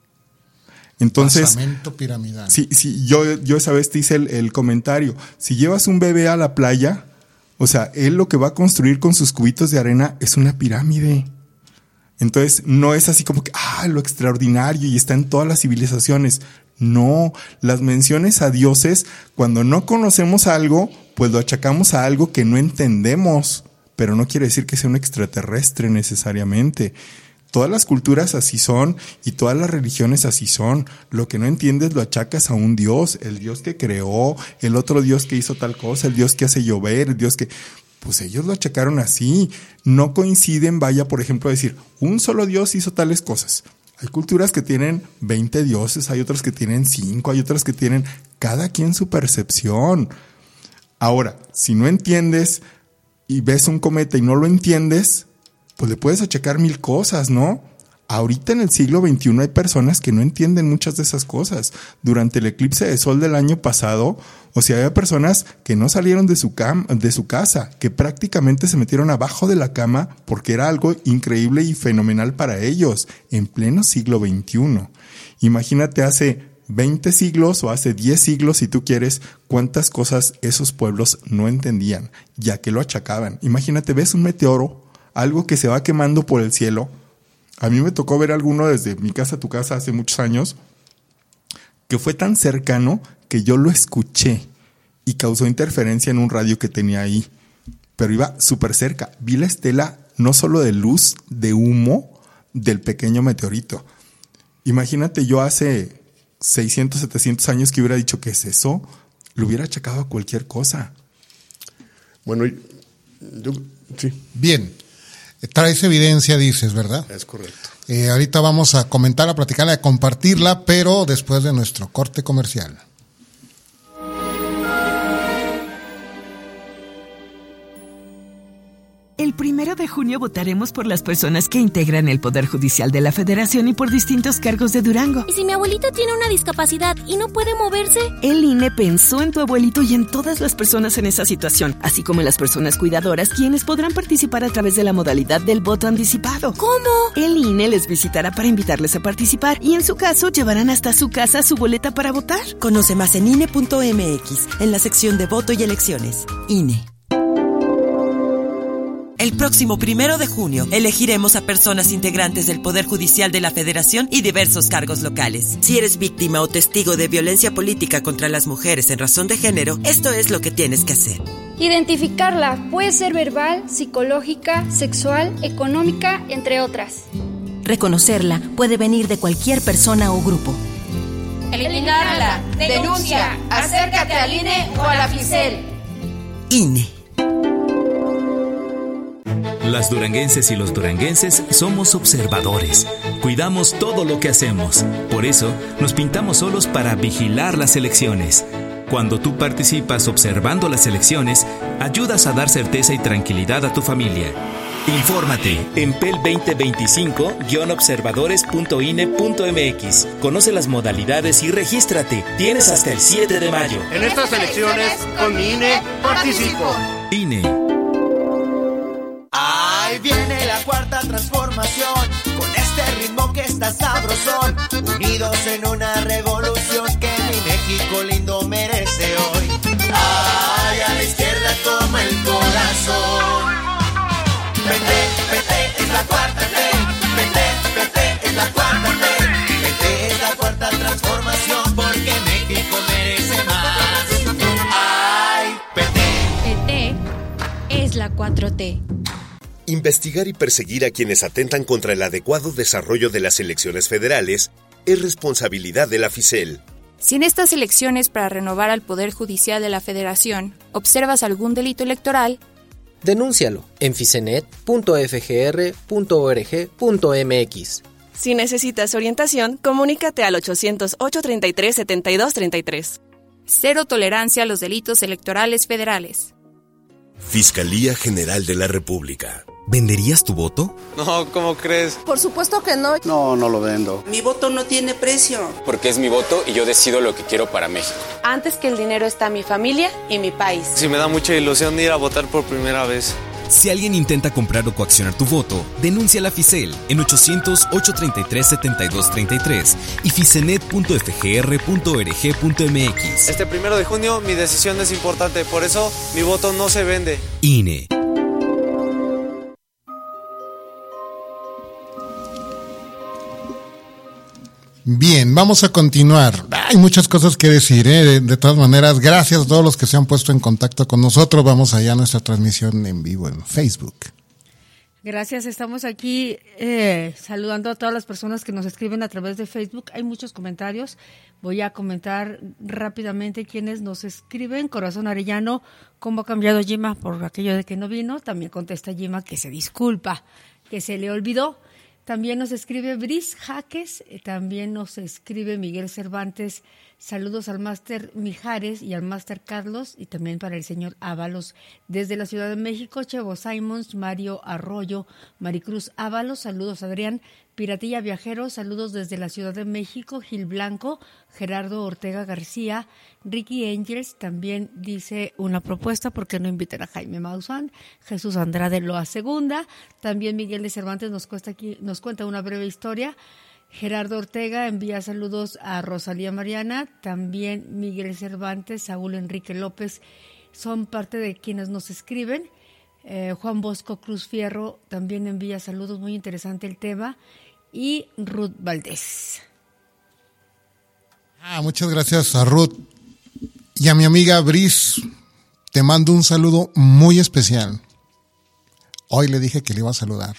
Entonces, basamento piramidal. Sí, sí, yo, yo esa vez te hice el, el comentario. Si llevas un bebé a la playa, o sea, él lo que va a construir con sus cubitos de arena es una pirámide. Entonces, no es así como que, ah, lo extraordinario y está en todas las civilizaciones. No, las menciones a dioses, cuando no conocemos algo, pues lo achacamos a algo que no entendemos, pero no quiere decir que sea un extraterrestre necesariamente. Todas las culturas así son y todas las religiones así son. Lo que no entiendes lo achacas a un dios, el dios que creó, el otro dios que hizo tal cosa, el dios que hace llover, el dios que... Pues ellos lo achacaron así. No coinciden, vaya, por ejemplo, a decir, un solo dios hizo tales cosas. Hay culturas que tienen veinte dioses, hay otras que tienen cinco, hay otras que tienen cada quien su percepción. Ahora, si no entiendes y ves un cometa y no lo entiendes, pues le puedes achacar mil cosas, ¿no? Ahorita en el siglo veintiuno hay personas que no entienden muchas de esas cosas. Durante el eclipse de sol del año pasado, o sea, había personas que no salieron de su cam- de su casa, que prácticamente se metieron abajo de la cama porque era algo increíble y fenomenal para ellos, en pleno siglo veintiuno. Imagínate hace veinte siglos o hace diez siglos, si tú quieres, cuántas cosas esos pueblos no entendían, ya que lo achacaban. Imagínate, ves un meteoro, algo que se va quemando por el cielo. A mí me tocó ver alguno desde mi casa a tu casa hace muchos años, que fue tan cercano que yo lo escuché y causó interferencia en un radio que tenía ahí. Pero iba súper cerca. Vi la estela no solo de luz, de humo del pequeño meteorito. Imagínate yo hace seiscientos, setecientos años que hubiera dicho que es eso, lo hubiera achacado a cualquier cosa. Bueno, yo sí. Bien. Traes evidencia, dices, ¿verdad? Es correcto. Eh, ahorita vamos a comentarla, a platicarla, a compartirla, pero después de nuestro corte comercial. El primero de junio votaremos por las personas que integran el Poder Judicial de la Federación y por distintos cargos de Durango. ¿Y si mi abuelita tiene una discapacidad y no puede moverse? El I N E pensó en tu abuelito y en todas las personas en esa situación, así como en las personas cuidadoras, quienes podrán participar a través de la modalidad del voto anticipado. ¿Cómo? El I N E les visitará para invitarles a participar y en su caso llevarán hasta su casa su boleta para votar. Conoce más en I N E punto M X, en la sección de voto y elecciones. I N E. El próximo primero de junio elegiremos a personas integrantes del Poder Judicial de la Federación y diversos cargos locales. Si eres víctima o testigo de violencia política contra las mujeres en razón de género, esto es lo que tienes que hacer. Identificarla puede ser verbal, psicológica, sexual, económica, entre otras. Reconocerla puede venir de cualquier persona o grupo. Eliminarla, denuncia, acércate al I N E o a la FICEL. I N E. Las duranguenses y los duranguenses somos observadores. Cuidamos todo lo que hacemos. Por eso, nos pintamos solos para vigilar las elecciones. Cuando tú participas observando las elecciones, ayudas a dar certeza y tranquilidad a tu familia. Infórmate en P E L veinte veinticinco guion observadores punto I N E punto M X. Conoce las modalidades y regístrate. Tienes hasta el siete de mayo. En estas elecciones, con mi I N E, participo. I N E. Ahí viene la cuarta transformación, con este ritmo que está sabrosón, unidos en una revolución que mi México lindo merece hoy. Ay, a la izquierda toma el corazón. investigar y perseguir a quienes atentan contra el adecuado desarrollo de las elecciones federales es responsabilidad de la Ficel. Si en estas elecciones para renovar al Poder Judicial de la Federación observas algún delito electoral, denúncialo en ficenet punto f g r punto org punto m x. Si necesitas orientación, comunícate al ochocientos, ocho treinta y tres, setenta y dos treinta y tres. Cero tolerancia a los delitos electorales federales. Fiscalía General de la República. ¿Venderías tu voto? No, ¿cómo crees? Por supuesto que no. No, no lo vendo. Mi voto no tiene precio. Porque es mi voto y yo decido lo que quiero para México. Antes que el dinero está mi familia y mi país. Sí, me da mucha ilusión ir a votar por primera vez. Si alguien intenta comprar o coaccionar tu voto, denuncia a la Ficel en ochocientos, ocho treinta y tres, setenta y dos treinta y tres y ficenet punto f g r punto org punto m x. Este primero de junio mi decisión es importante, por eso mi voto no se vende. I N E. Bien, vamos a continuar. Hay muchas cosas que decir, ¿eh? De, de todas maneras, gracias a todos los que se han puesto en contacto con nosotros. Vamos allá a nuestra transmisión en vivo en Facebook. Gracias, estamos aquí eh, saludando a todas las personas que nos escriben a través de Facebook. Hay muchos comentarios. Voy a comentar rápidamente quienes nos escriben. Corazón Arellano, ¿cómo ha cambiado Gima por aquello de que no vino? También contesta Gima que se disculpa, que se le olvidó. También nos escribe Brice Jaques, también nos escribe Miguel Cervantes, saludos al máster Mijares y al máster Carlos, y también para el señor Ábalos desde la Ciudad de México, Chevo Simons, Mario Arroyo, Maricruz Ábalos, saludos Adrián, Piratilla Viajero, saludos desde la Ciudad de México, Gil Blanco, Gerardo Ortega García, Ricky Angels también dice una propuesta, ¿por qué no invitar a Jaime Maussan? Jesús Andrade Loa Segunda, también Miguel de Cervantes nos cuenta aquí, nos cuenta una breve historia. Gerardo Ortega envía saludos a Rosalía Mariana, también Miguel Cervantes, Saúl Enrique López, son parte de quienes nos escriben. Eh, Juan Bosco Cruz Fierro también envía saludos, muy interesante el tema, y Ruth Valdés. Ah, muchas gracias a Ruth. Y a mi amiga Brice, te mando un saludo muy especial. Hoy le dije que le iba a saludar.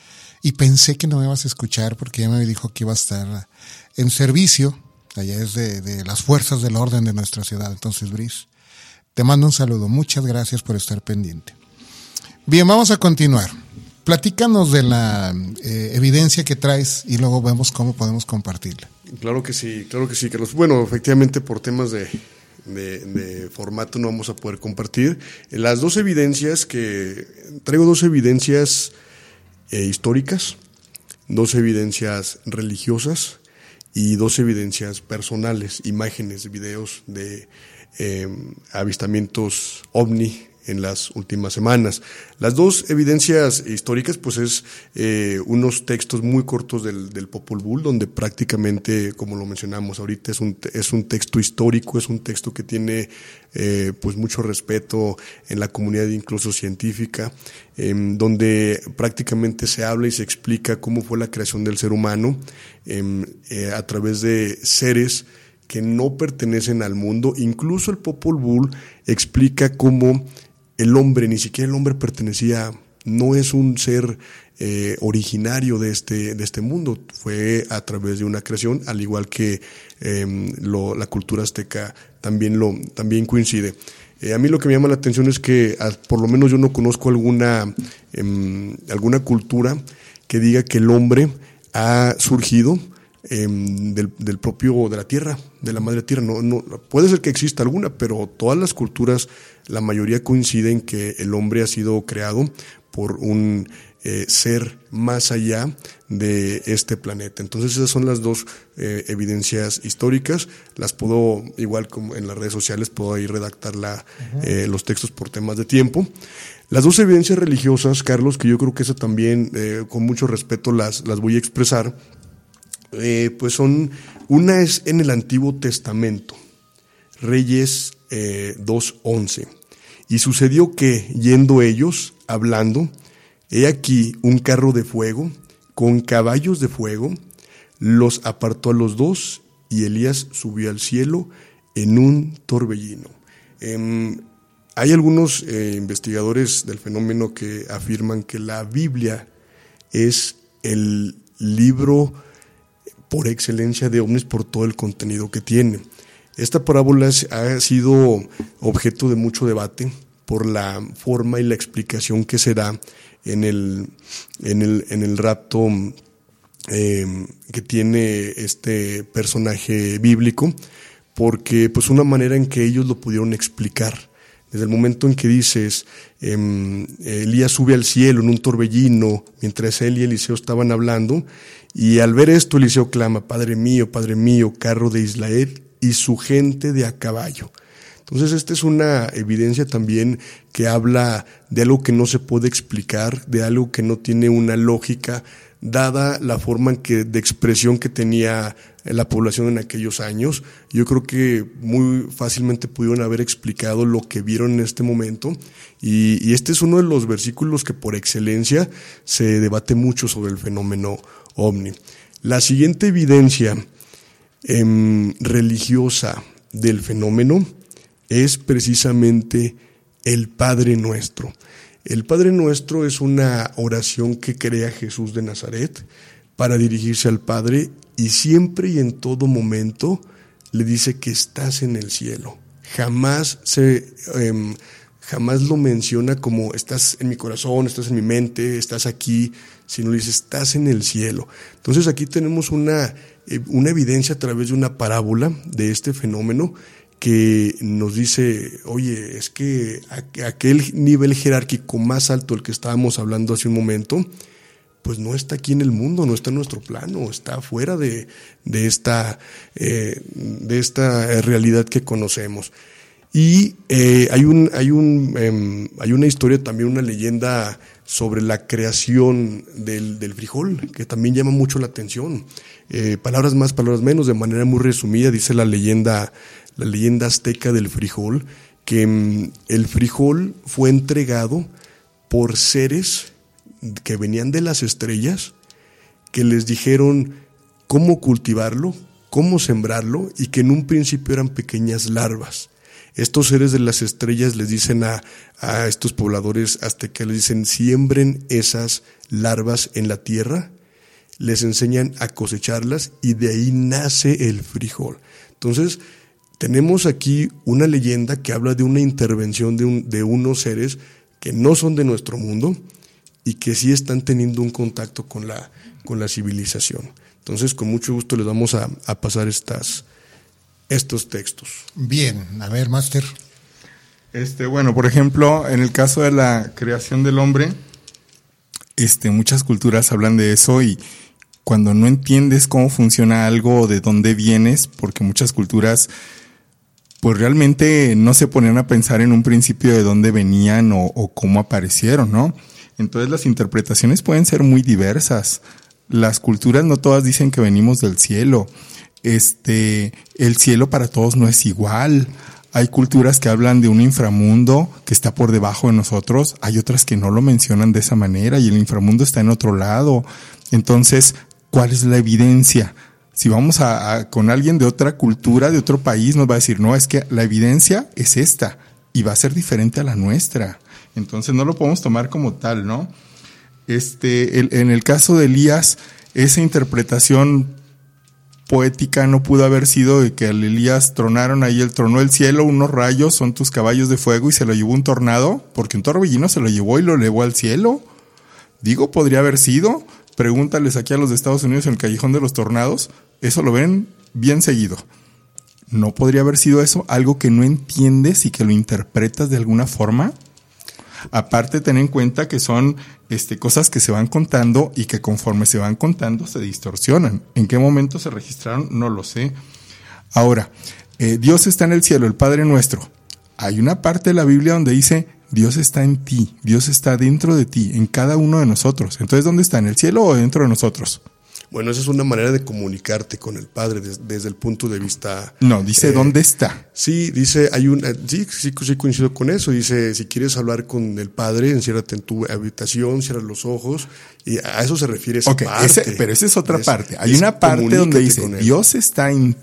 Y pensé que no me ibas a escuchar porque ella me dijo que iba a estar en servicio. Allá es de, de las fuerzas del orden de nuestra ciudad. Entonces, Brice, te mando un saludo. Muchas gracias por estar pendiente. Bien, vamos a continuar. Platícanos de la eh, evidencia que traes y luego vemos cómo podemos compartirla. Claro que sí, claro que sí, Carlos. Bueno, efectivamente por temas de, de, de formato no vamos a poder compartir. Las dos evidencias que... Traigo dos evidencias eh, históricas, dos evidencias religiosas y dos evidencias personales, imágenes, videos de eh, avistamientos ovni en las últimas semanas. Las dos evidencias históricas, pues es eh, unos textos muy cortos del, del Popol Vuh, donde prácticamente, como lo mencionamos ahorita, es un, es un texto histórico, es un texto que tiene eh, pues mucho respeto en la comunidad incluso científica, eh, donde prácticamente se habla y se explica cómo fue la creación del ser humano eh, eh, a través de seres que no pertenecen al mundo. Incluso el Popol Vuh explica cómo el hombre, ni siquiera el hombre pertenecía, no es un ser eh, originario de este, de este mundo, fue a través de una creación, al igual que eh, lo, la cultura azteca también, lo, también coincide. Eh, a mí lo que me llama la atención es que a, por lo menos yo no conozco alguna, eh, alguna cultura que diga que el hombre ha surgido Eh, del, del propio, de la tierra, de la madre tierra. No, no, puede ser que exista alguna, pero todas las culturas, la mayoría coinciden que el hombre ha sido creado por un eh, ser más allá de este planeta. Entonces esas son las dos eh, evidencias históricas. Las puedo, igual como en las redes sociales, puedo ahí redactar la, uh-huh. eh, los textos por temas de tiempo. Las dos evidencias religiosas, Carlos, que yo creo que eso también eh, con mucho respeto las, las voy a expresar. Eh, pues son, una es en el Antiguo Testamento, Reyes eh, dos once, y sucedió que, yendo ellos, hablando, he aquí un carro de fuego, con caballos de fuego, los apartó a los dos, y Elías subió al cielo en un torbellino. Eh, hay algunos eh, investigadores del fenómeno que afirman que la Biblia es el libro por excelencia de ovnis por todo el contenido que tiene. Esta parábola ha sido objeto de mucho debate por la forma y la explicación que se da en el, en el, en el rapto eh, que tiene este personaje bíblico, porque pues una manera en que ellos lo pudieron explicar. Desde el momento en que dices, eh, Elías sube al cielo en un torbellino, mientras él y Eliseo estaban hablando, y al ver esto Eliseo clama, Padre mío, Padre mío, carro de Israel y su gente de a caballo. Entonces esta es una evidencia también que habla de algo que no se puede explicar, de algo que no tiene una lógica, dada la forma en que, de expresión que tenía la población en aquellos años. Yo creo que muy fácilmente pudieron haber explicado lo que vieron en este momento, y, y este es uno de los versículos que por excelencia se debate mucho sobre el fenómeno ovni. La siguiente evidencia eh, religiosa del fenómeno es precisamente el Padre Nuestro. El Padre Nuestro es una oración que crea Jesús de Nazaret para dirigirse al Padre, y siempre y en todo momento le dice que estás en el cielo. Jamás se, eh, jamás lo menciona como estás en mi corazón, estás en mi mente, estás aquí, sino le dice estás en el cielo. Entonces aquí tenemos una, eh, una evidencia a través de una parábola de este fenómeno que nos dice, oye, es que aquel nivel jerárquico más alto del que estábamos hablando hace un momento, pues no está aquí en el mundo, no está en nuestro plano, está fuera de, de, esta, eh, de esta realidad que conocemos. Y eh, hay, un, hay, un, eh, hay una historia, también una leyenda sobre la creación del, del frijol, que también llama mucho la atención. Eh, palabras más, palabras menos, de manera muy resumida, dice la leyenda, la leyenda azteca del frijol, que um, el frijol fue entregado por seres que venían de las estrellas, que les dijeron cómo cultivarlo, cómo sembrarlo, y que en un principio eran pequeñas larvas. Estos seres de las estrellas les dicen a, a estos pobladores aztecas, les dicen, siembren esas larvas en la tierra, les enseñan a cosecharlas, y de ahí nace el frijol. Entonces, tenemos aquí una leyenda que habla de una intervención de, un, de unos seres que no son de nuestro mundo y que sí están teniendo un contacto con la, con la civilización. Entonces, con mucho gusto les vamos a, a pasar estas, estos textos. Bien, a ver, Máster. Este, bueno, por ejemplo, en el caso de la creación del hombre, este, muchas culturas hablan de eso, y cuando no entiendes cómo funciona algo o de dónde vienes, porque muchas culturas pues realmente no se ponían a pensar en un principio de dónde venían o, o cómo aparecieron, ¿no? Entonces las interpretaciones pueden ser muy diversas. Las culturas no todas dicen que venimos del cielo. Este, el cielo para todos no es igual. Hay culturas que hablan de un inframundo que está por debajo de nosotros. Hay otras que no lo mencionan de esa manera, y el inframundo está en otro lado. Entonces, ¿cuál es la evidencia? Si vamos a, a con alguien de otra cultura, de otro país, nos va a decir, no, es que la evidencia es esta, y va a ser diferente a la nuestra. Entonces no lo podemos tomar como tal, ¿no? Este, el, en el caso de Elías, esa interpretación poética no pudo haber sido de que al Elías tronaron ahí, él tronó el cielo, unos rayos, son tus caballos de fuego, y se lo llevó un tornado, porque un torbellino se lo llevó y lo elevó al cielo. Digo, podría haber sido. Pregúntales aquí a los de Estados Unidos en el Callejón de los Tornados, eso lo ven bien seguido. ¿No podría haber sido eso algo que no entiendes y que lo interpretas de alguna forma? Aparte, ten en cuenta que son este, cosas que se van contando, y que conforme se van contando se distorsionan. ¿En qué momento se registraron? No lo sé. Ahora, eh, Dios está en el cielo, el Padre Nuestro. Hay una parte de la Biblia donde dice, Dios está en ti, Dios está dentro de ti, en cada uno de nosotros. Entonces, ¿dónde está? ¿En el cielo o dentro de nosotros? Bueno, esa es una manera de comunicarte con el Padre des, desde el punto de vista... No, dice eh, ¿dónde está? Sí, dice, hay un, sí, sí, sí coincido con eso. Dice, si quieres hablar con el Padre, enciérrate en tu habitación, cierra los ojos, y a eso se refiere esa okay, parte. Ese, pero esa es otra es, parte. Hay una parte donde dice, Dios está en ti.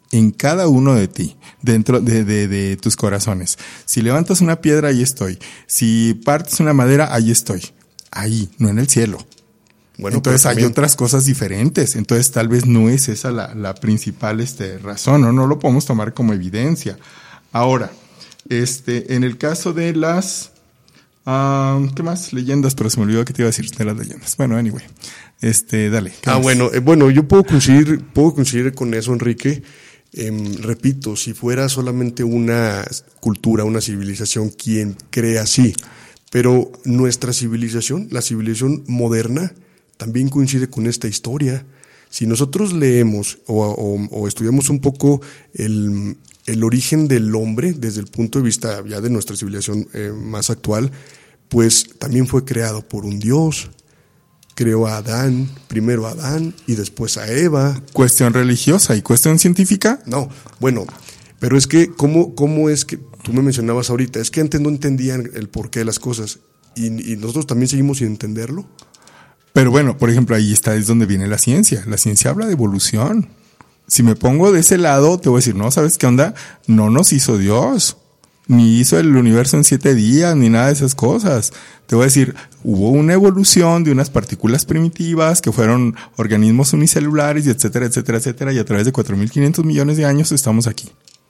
en cada uno de ti, dentro de, de, de tus corazones. Si levantas una piedra, ahí estoy. Si partes una madera, ahí estoy. Ahí, no en el cielo. Bueno, entonces hay también otras cosas diferentes. Entonces tal vez no es esa la, la principal este, razón, ¿no? No lo podemos tomar como evidencia. Ahora, este, en el caso de las, um, ¿qué más? Leyendas, pero se me olvidó que te iba a decir de las leyendas. Bueno, anyway, este, dale. Ah, más? bueno, eh, bueno, yo puedo coincidir, puedo coincidir con eso, Enrique. Eh, repito, si fuera solamente una cultura, una civilización quien cree así, pero nuestra civilización, la civilización moderna, también coincide con esta historia. Si nosotros leemos o, o, o estudiamos un poco el, el origen del hombre desde el punto de vista ya de nuestra civilización eh, más actual, pues también fue creado por un Dios. Creó a Adán, primero a Adán y después a Eva. ¿Cuestión religiosa y cuestión científica? No, bueno, pero es que, ¿cómo, cómo es que, tú me mencionabas ahorita, es que antes no entendían el porqué de las cosas y, y nosotros también seguimos sin entenderlo? Pero bueno, por ejemplo, ahí está, es donde viene la ciencia. La ciencia habla de evolución. Si me pongo de ese lado, te voy a decir, no, ¿sabes qué onda? No nos hizo Dios, ni hizo el universo en siete días, ni nada de esas cosas. Te voy a decir, hubo una evolución de unas partículas primitivas que fueron organismos unicelulares, y etcétera, etcétera, etcétera, y a través de cuatro mil quinientos millones de años estamos aquí.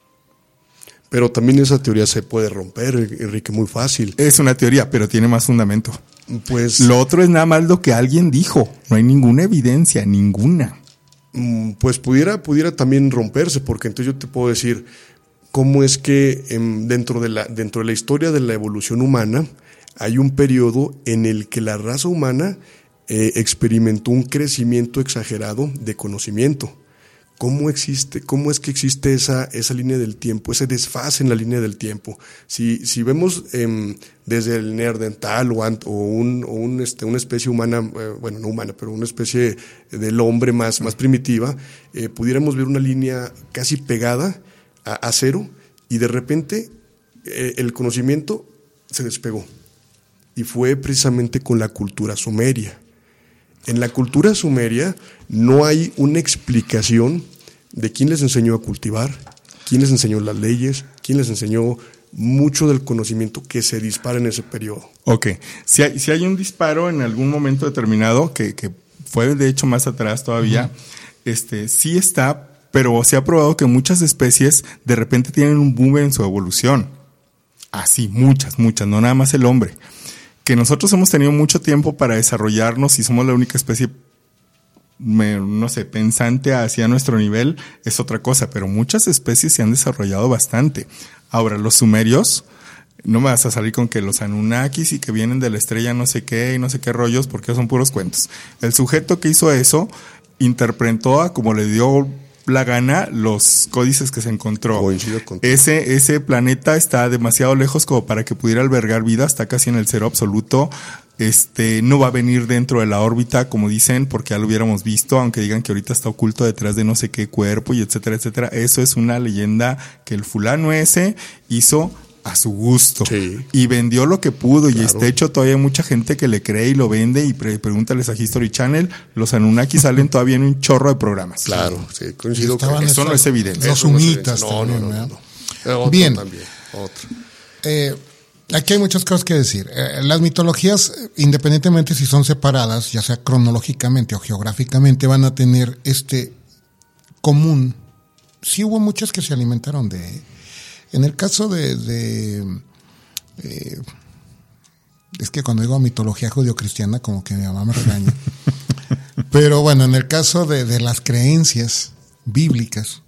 Pero también esa teoría se puede romper, Enrique, muy fácil. Es una teoría, pero tiene más fundamento. Pues lo otro es nada más lo que alguien dijo. No hay ninguna evidencia, ninguna. Pues pudiera, pudiera también romperse, porque entonces yo te puedo decir cómo es que em, dentro de la, dentro de la historia de la evolución humana hay un periodo en el que la raza humana eh, experimentó un crecimiento exagerado de conocimiento. ¿Cómo existe, cómo es que existe esa, esa línea del tiempo, ese desfase en la línea del tiempo? Si, si vemos eh, desde el neandertal o, o, un, o un, este, una especie humana, eh, bueno, no humana, pero una especie del hombre más, más primitiva, eh, pudiéramos ver una línea casi pegada a, a cero y de repente eh, el conocimiento se despegó. Y fue precisamente con la cultura sumeria. En la cultura sumeria no hay una explicación de quién les enseñó a cultivar, quién les enseñó las leyes, quién les enseñó mucho del conocimiento que se dispara en ese periodo. Ok, si hay, si hay un disparo en algún momento determinado, que, que fue de hecho más atrás todavía, uh-huh. este sí está, pero se ha probado que muchas especies de repente tienen un boom en su evolución. Así, muchas, muchas, no nada más el hombre. Que nosotros hemos tenido mucho tiempo para desarrollarnos y somos la única especie, me, no sé, pensante hacia nuestro nivel, es otra cosa, pero muchas especies se han desarrollado bastante. Ahora, los sumerios, no me vas a salir con que los Anunnakis y que vienen de la estrella no sé qué y no sé qué rollos, porque son puros cuentos. El sujeto que hizo eso interpretó a como le dio la gana los códices que se encontró. Ese, ese planeta está demasiado lejos como para que pudiera albergar vida, está casi en el cero absoluto. Este, no va a venir dentro de la órbita, como dicen, porque ya lo hubiéramos visto, aunque digan que ahorita está oculto detrás de no sé qué cuerpo y etcétera, etcétera. Eso es una leyenda que el fulano ese hizo a su gusto. Sí. Y vendió lo que pudo. Claro. Y este hecho todavía hay mucha gente que le cree y lo vende y pre- pregúntales a History Channel, los Anunnaki salen todavía en un chorro de programas. Claro, sí, coincido con eso. Eso no es evidencia. Los sumitas no, también, no, no, ¿verdad? no, no. Otro Bien. También, otro. Eh, aquí hay muchas cosas que decir. Eh, las mitologías, independientemente si son separadas, ya sea cronológicamente o geográficamente, van a tener este común. Sí hubo muchas que se alimentaron de... En el caso de, de eh, es que cuando digo mitología judio-cristiana como que mi mamá me regaña, pero bueno, en el caso de, de las creencias bíblicas,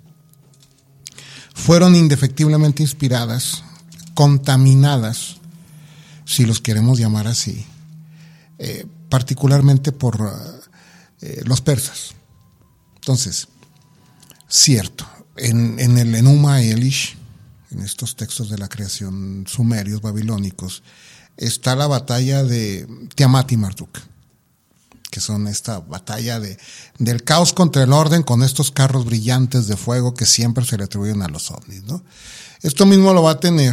fueron indefectiblemente inspiradas, contaminadas, si los queremos llamar así, eh, particularmente por eh, los persas. Entonces, cierto, en, en el Enuma Elish, en estos textos de la creación sumerios, babilónicos, está la batalla de Tiamat y Marduk, que son esta batalla de, del caos contra el orden con estos carros brillantes de fuego que siempre se le atribuyen a los ovnis, ¿no? Esto mismo lo va a tener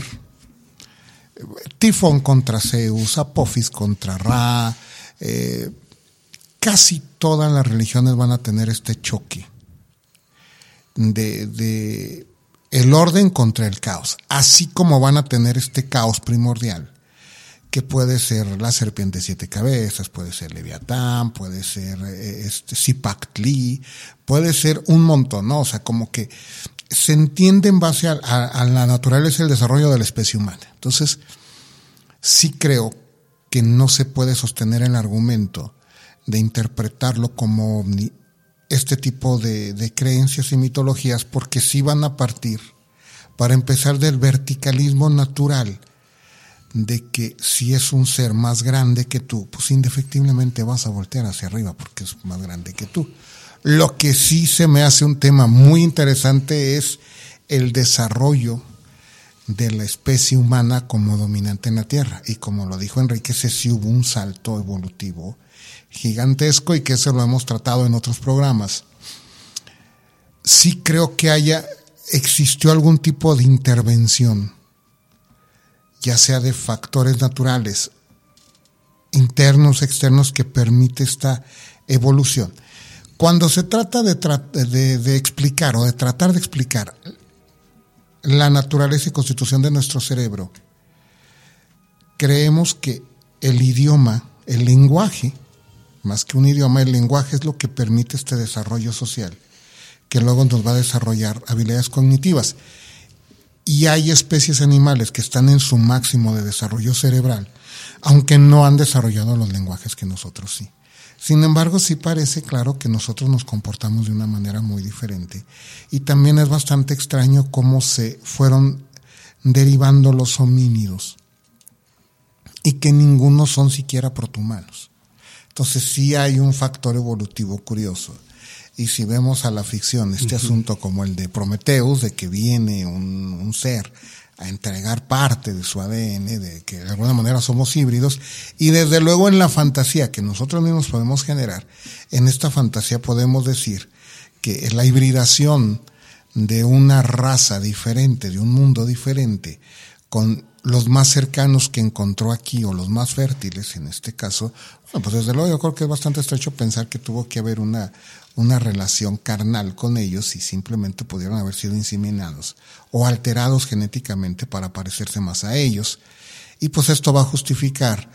Tifón contra Zeus, Apophis contra Ra, eh, casi todas las religiones van a tener este choque. de, de el orden contra el caos, así como van a tener este caos primordial, que puede ser la serpiente de siete cabezas, puede ser Leviatán, puede ser este Zipactli, puede ser un montón, ¿no? O sea, como que se entiende en base a, a, a la naturaleza y el desarrollo de la especie humana. Entonces, sí creo que no se puede sostener el argumento de interpretarlo como ovni, este tipo de, de creencias y mitologías, porque sí van a partir, para empezar, del verticalismo natural, de que si es un ser más grande que tú, pues indefectiblemente vas a voltear hacia arriba porque es más grande que tú. Lo que sí se me hace un tema muy interesante es el desarrollo de la especie humana como dominante en la Tierra. Y como lo dijo Enrique, ese sí hubo un salto evolutivo gigantesco y que eso lo hemos tratado en otros programas. Sí creo que haya, existió algún tipo de intervención, ya sea de factores naturales, internos, externos, que permite esta evolución. Cuando se trata de, tra- de, de explicar o de tratar de explicar la naturaleza y constitución de nuestro cerebro, creemos que el idioma, el lenguaje, más que un idioma, el lenguaje es lo que permite este desarrollo social, que luego nos va a desarrollar habilidades cognitivas. Y hay especies animales que están en su máximo de desarrollo cerebral, aunque no han desarrollado los lenguajes que nosotros sí. Sin embargo, sí parece claro que nosotros nos comportamos de una manera muy diferente. Y también es bastante extraño cómo se fueron derivando los homínidos y que ninguno son siquiera protohumanos. Entonces sí hay un factor evolutivo curioso. Y si vemos a la ficción este uh-huh. asunto como el de Prometheus, de que viene un, un ser a entregar parte de su A D N, de que de alguna manera somos híbridos, y desde luego en la fantasía que nosotros mismos podemos generar, en esta fantasía podemos decir que la hibridación de una raza diferente, de un mundo diferente, con los más cercanos que encontró aquí, o los más fértiles en este caso, bueno, pues desde luego yo creo que es bastante estrecho pensar que tuvo que haber una una relación carnal con ellos y simplemente pudieron haber sido inseminados o alterados genéticamente para parecerse más a ellos. Y pues esto va a justificar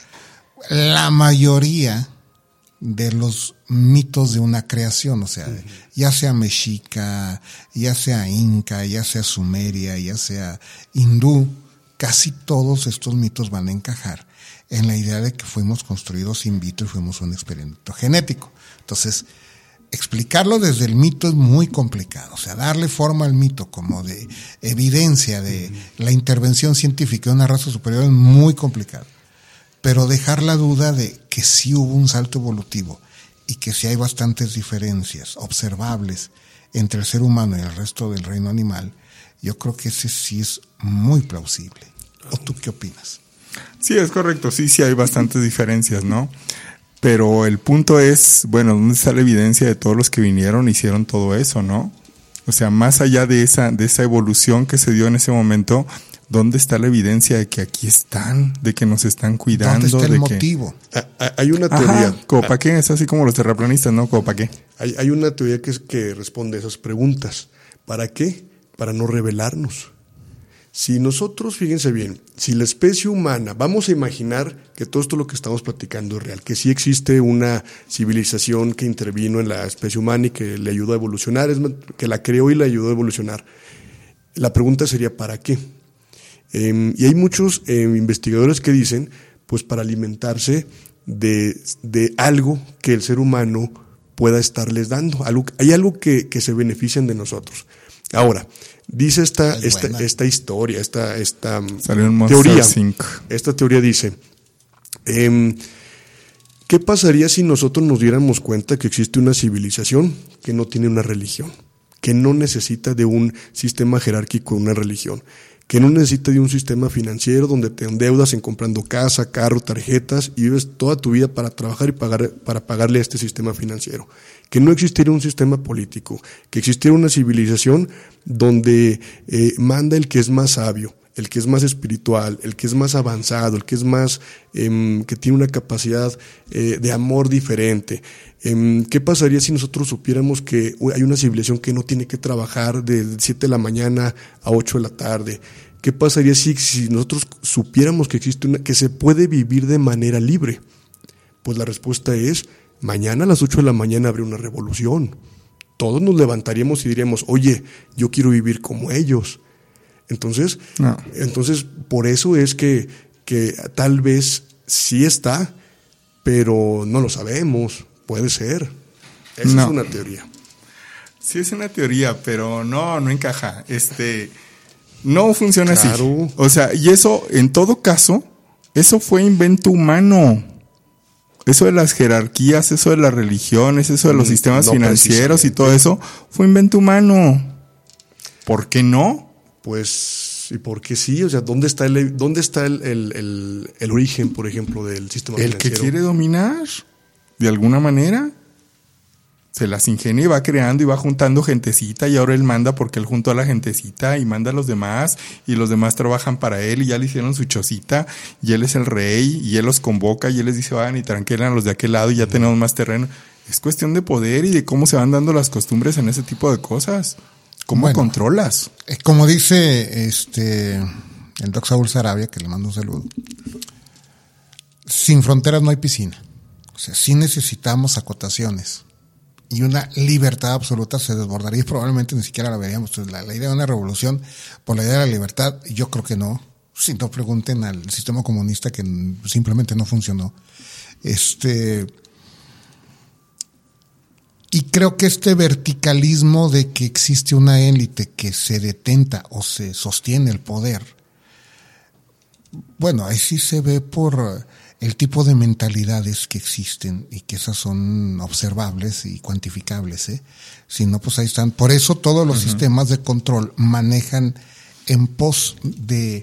la mayoría de los mitos de una creación, o sea, uh-huh. ya sea mexica, ya sea inca, ya sea sumeria, ya sea hindú, casi todos estos mitos van a encajar en la idea de que fuimos construidos in vitro y fuimos un experimento genético. Entonces, explicarlo desde el mito es muy complicado, o sea, darle forma al mito como de evidencia de la intervención científica de una raza superior es muy complicado, pero dejar la duda de que sí hubo un salto evolutivo y que sí hay bastantes diferencias observables entre el ser humano y el resto del reino animal, yo creo que ese sí es muy plausible. ¿O tú qué opinas? Sí, es correcto, sí, sí hay bastantes diferencias, ¿no? Pero el punto es, bueno, ¿dónde está la evidencia de todos los que vinieron e hicieron todo eso, no? O sea, más allá de esa, de esa evolución que se dio en ese momento, ¿dónde está la evidencia de que aquí están, de que nos están cuidando? ¿Dónde está el de motivo? Que... Hay una teoría. Ajá, ¿como para qué? Es así como los terraplanistas, ¿no? ¿Como para qué? Hay, hay una teoría que, es, que responde a esas preguntas. ¿Para qué? Para no rebelarnos. Si nosotros, fíjense bien, si la especie humana, vamos a imaginar que todo esto lo que estamos platicando es real, que sí existe una civilización que intervino en la especie humana y que le ayudó a evolucionar, es que la creó y le ayudó a evolucionar. La pregunta sería, ¿para qué? Eh, y hay muchos eh, investigadores que dicen, pues para alimentarse de, de algo que el ser humano pueda estarles dando. Algo, hay algo que, que se benefician de nosotros. Ahora, dice esta, esta, esta historia, esta, esta teoría, esta teoría dice, eh, ¿qué pasaría si nosotros nos diéramos cuenta que existe una civilización que no tiene una religión, que no necesita de un sistema jerárquico, una religión, que no necesita de un sistema financiero donde te endeudas en comprando casa, carro, tarjetas y vives toda tu vida para trabajar y pagar, para pagarle a este sistema financiero? Que no existiera un sistema político, que existiera una civilización donde eh, manda el que es más sabio, el que es más espiritual, el que es más avanzado, el que es más, eh, que tiene una capacidad eh, de amor diferente. Eh, ¿Qué pasaría si nosotros supiéramos que hay una civilización que no tiene que trabajar de siete de la mañana a ocho de la tarde? ¿Qué pasaría si, si nosotros supiéramos que existe una, que se puede vivir de manera libre? Pues la respuesta es, mañana a las ocho de la mañana habrá una revolución. Todos nos levantaríamos y diríamos, oye, yo quiero vivir como ellos. Entonces, no. entonces por eso es que, que tal vez sí está, pero no lo sabemos. Puede ser. Esa no. es una teoría. Sí, es una teoría, pero no, no encaja. Este, no funciona claro. así. O sea, y eso, en todo caso, eso fue invento humano. Eso de las jerarquías, eso de las religiones, eso de los sistemas no financieros y todo eso, fue invento humano. ¿Por qué no? Pues, ¿y por qué sí? O sea, ¿dónde está el, dónde está el, el, el, el origen, por ejemplo, del sistema el financiero? El que quiere dominar, de alguna manera, se las ingenia y va creando y va juntando gentecita, y ahora él manda porque él juntó a la gentecita y manda a los demás, y los demás trabajan para él y ya le hicieron su chocita, y él es el rey, y él los convoca y él les dice, vayan y tranquilan a los de aquel lado y ya tenemos más terreno. Es cuestión de poder y de cómo se van dando las costumbres en ese tipo de cosas. ¿Cómo bueno, controlas? Como dice este el Doc Saúl Sarabia, que le mando un saludo, sin fronteras no hay piscina. O sea, sí necesitamos acotaciones. Y una libertad absoluta se desbordaría y probablemente ni siquiera la veríamos. Entonces, la, la idea de una revolución por la idea de la libertad, yo creo que no. Si no, pregunten al sistema comunista, que simplemente no funcionó. Este, y creo que este verticalismo de que existe una élite que se detenta o se sostiene el poder, bueno, ahí sí se ve por el tipo de mentalidades que existen y que esas son observables y cuantificables, ¿eh? Si no, pues ahí están. Por eso todos los uh-huh. sistemas de control manejan en pos de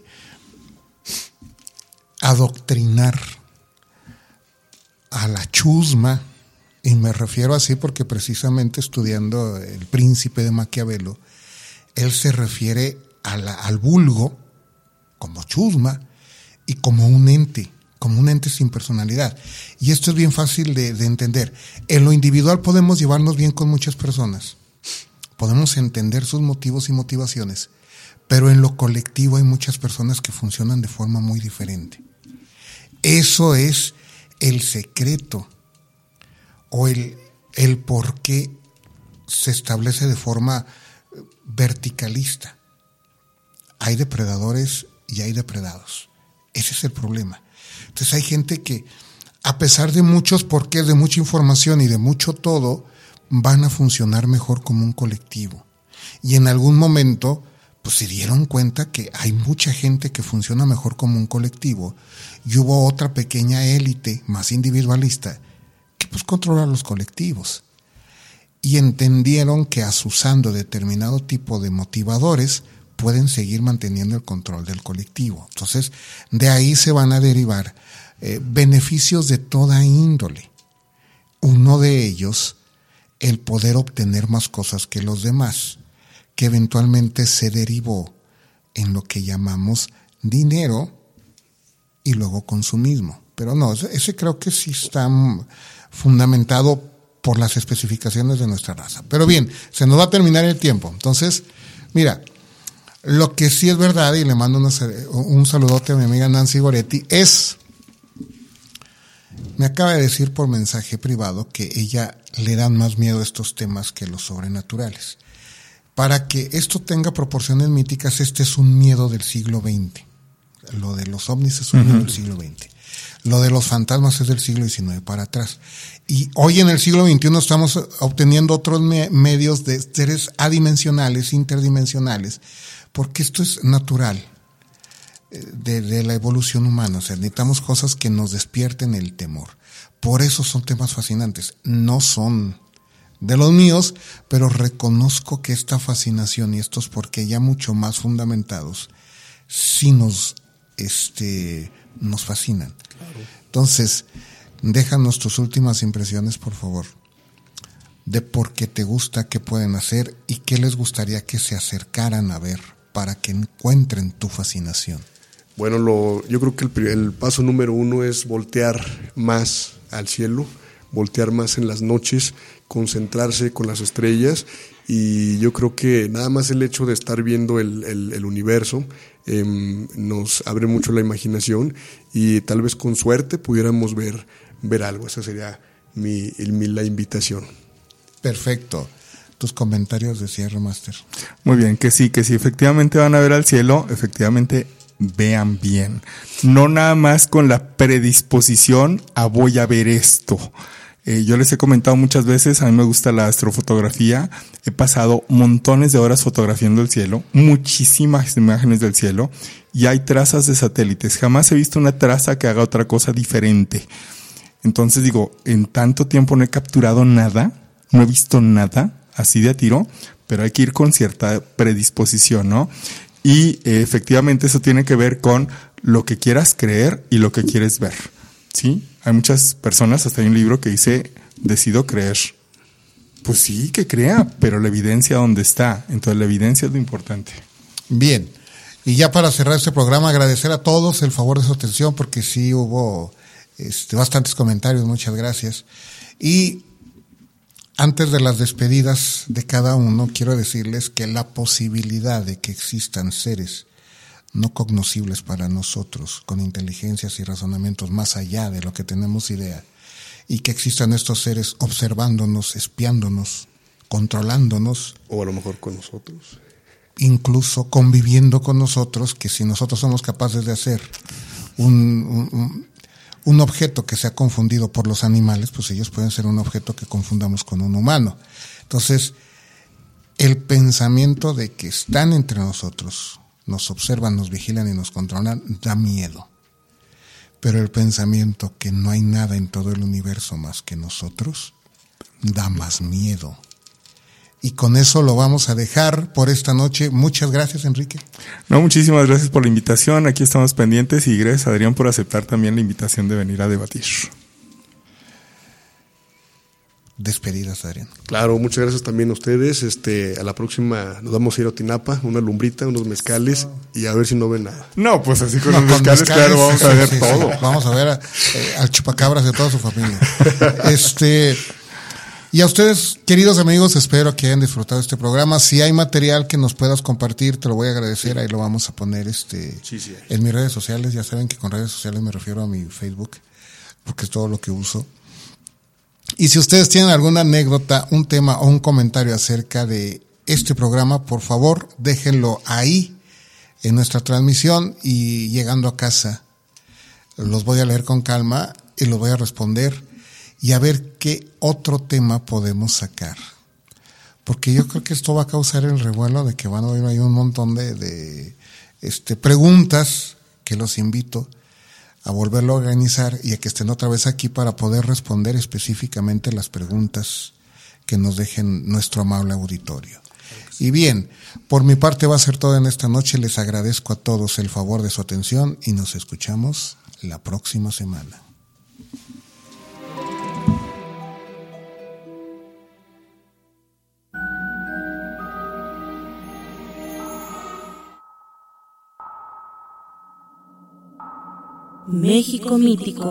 adoctrinar a la chusma, y me refiero así porque precisamente estudiando El Príncipe de Maquiavelo, él se refiere a la, al vulgo como chusma y como un ente, como un ente sin personalidad. Y esto es bien fácil de, de entender. En lo individual podemos llevarnos bien con muchas personas, podemos entender sus motivos y motivaciones, pero en lo colectivo hay muchas personas que funcionan de forma muy diferente. Eso es el secreto o el, el por qué se establece de forma verticalista. Hay depredadores y hay depredados. Ese es el problema. Entonces hay gente que, a pesar de muchos porqués, de mucha información y de mucho todo, van a funcionar mejor como un colectivo. Y en algún momento, pues se dieron cuenta que hay mucha gente que funciona mejor como un colectivo, y hubo otra pequeña élite más individualista que pues controla los colectivos. Y entendieron que asusando determinado tipo de motivadores pueden seguir manteniendo el control del colectivo. Entonces, de ahí se van a derivar eh, beneficios de toda índole. Uno de ellos, el poder obtener más cosas que los demás, que eventualmente se derivó en lo que llamamos dinero y luego consumismo. Pero no, ese creo que sí está fundamentado por las especificaciones de nuestra raza. Pero bien, se nos va a terminar el tiempo. Entonces, mira, lo que sí es verdad, y le mando una, un saludote a mi amiga Nancy Goretti, es, me acaba de decir por mensaje privado que ella le dan más miedo a estos temas que los sobrenaturales. Para que esto tenga proporciones míticas, este es un miedo del siglo veinte. Lo de los ovnis es un uh-huh. miedo del siglo veinte. Lo de los fantasmas es del siglo diecinueve para atrás. Y hoy en el siglo veintiuno estamos obteniendo otros me- medios de seres adimensionales, interdimensionales, porque esto es natural de, de la evolución humana. O sea, necesitamos cosas que nos despierten el temor. Por eso son temas fascinantes. No son de los míos, pero reconozco que esta fascinación y estos porque ya mucho más fundamentados sí nos, este, nos fascinan. Claro. Entonces, déjanos tus últimas impresiones, por favor, de por qué te gusta, qué pueden hacer y qué les gustaría que se acercaran a ver para que encuentren tu fascinación? Bueno, lo, yo creo que el, el paso número uno es voltear más al cielo, voltear más en las noches, concentrarse con las estrellas, y yo creo que nada más el hecho de estar viendo el, el, el universo eh, nos abre mucho la imaginación, y tal vez con suerte pudiéramos ver, ver algo. Esa sería mi, mi, la invitación. Perfecto. Tus comentarios de cierre, Máster. Muy bien, que sí, que sí, efectivamente van a ver al cielo, efectivamente vean bien. No nada más con la predisposición a voy a ver esto. Eh, yo les he comentado muchas veces, a mí me gusta la astrofotografía, he pasado montones de horas fotografiando el cielo, muchísimas imágenes del cielo, y hay trazas de satélites. Jamás he visto una traza que haga otra cosa diferente. Entonces digo, en tanto tiempo no he capturado nada, no he visto nada así de a tiro, pero hay que ir con cierta predisposición, ¿no? Y eh, efectivamente eso tiene que ver con lo que quieras creer y lo que quieres ver, ¿sí? Hay muchas personas, hasta hay un libro que dice, decido creer. Pues sí, que crea, pero la evidencia ¿dónde está? Entonces la evidencia es lo importante. Bien, y ya para cerrar este programa, agradecer a todos el favor de su atención, porque sí hubo este, bastantes comentarios, muchas gracias. Y antes de las despedidas de cada uno, quiero decirles que la posibilidad de que existan seres no cognoscibles para nosotros, con inteligencias y razonamientos más allá de lo que tenemos idea, y que existan estos seres observándonos, espiándonos, controlándonos. O a lo mejor con nosotros. Incluso conviviendo con nosotros, que si nosotros somos capaces de hacer un, un, un un objeto que sea confundido por los animales, pues ellos pueden ser un objeto que confundamos con un humano. Entonces, el pensamiento de que están entre nosotros, nos observan, nos vigilan y nos controlan, da miedo. Pero el pensamiento que no hay nada en todo el universo más que nosotros, da más miedo. Y con eso lo vamos a dejar por esta noche. Muchas gracias, Enrique. No, muchísimas gracias por la invitación. Aquí estamos pendientes, y gracias, Adrián, por aceptar también la invitación de venir a debatir. Despedidas, Adrián. Claro, muchas gracias también a ustedes. Este, a la próxima nos vamos a ir a Otinapa, una lumbrita, unos mezcales, y a ver si no ven nada. No, pues así con no, los con mezcales, mezcales, claro, vamos a ver sí, todo. Sí, vamos a ver a, eh, al chupacabras de toda su familia. Este... Y a ustedes, queridos amigos, espero que hayan disfrutado este programa. Si hay material que nos puedas compartir, te lo voy a agradecer. Ahí lo vamos a poner este sí, sí. en mis redes sociales. Ya saben que con redes sociales me refiero a mi Facebook, porque es todo lo que uso. Y si ustedes tienen alguna anécdota, un tema o un comentario acerca de este programa, por favor, déjenlo ahí en nuestra transmisión, y llegando a casa los voy a leer con calma y los voy a responder, y a ver qué otro tema podemos sacar. Porque yo creo que esto va a causar el revuelo de que van a haber ahí un montón de, de este, preguntas, que los invito a volverlo a organizar y a que estén otra vez aquí para poder responder específicamente las preguntas que nos dejen nuestro amable auditorio. Y bien, por mi parte va a ser todo en esta noche. Les agradezco a todos el favor de su atención y nos escuchamos la próxima semana. México Mítico.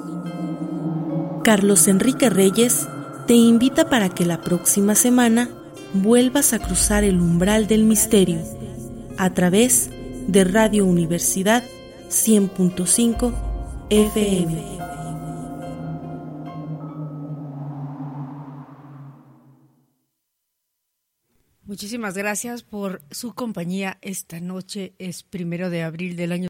Carlos Enrique Reyes te invita para que la próxima semana vuelvas a cruzar el umbral del misterio a través de Radio Universidad cien punto cinco F M. Muchísimas gracias por su compañía esta noche. Es primero de abril del año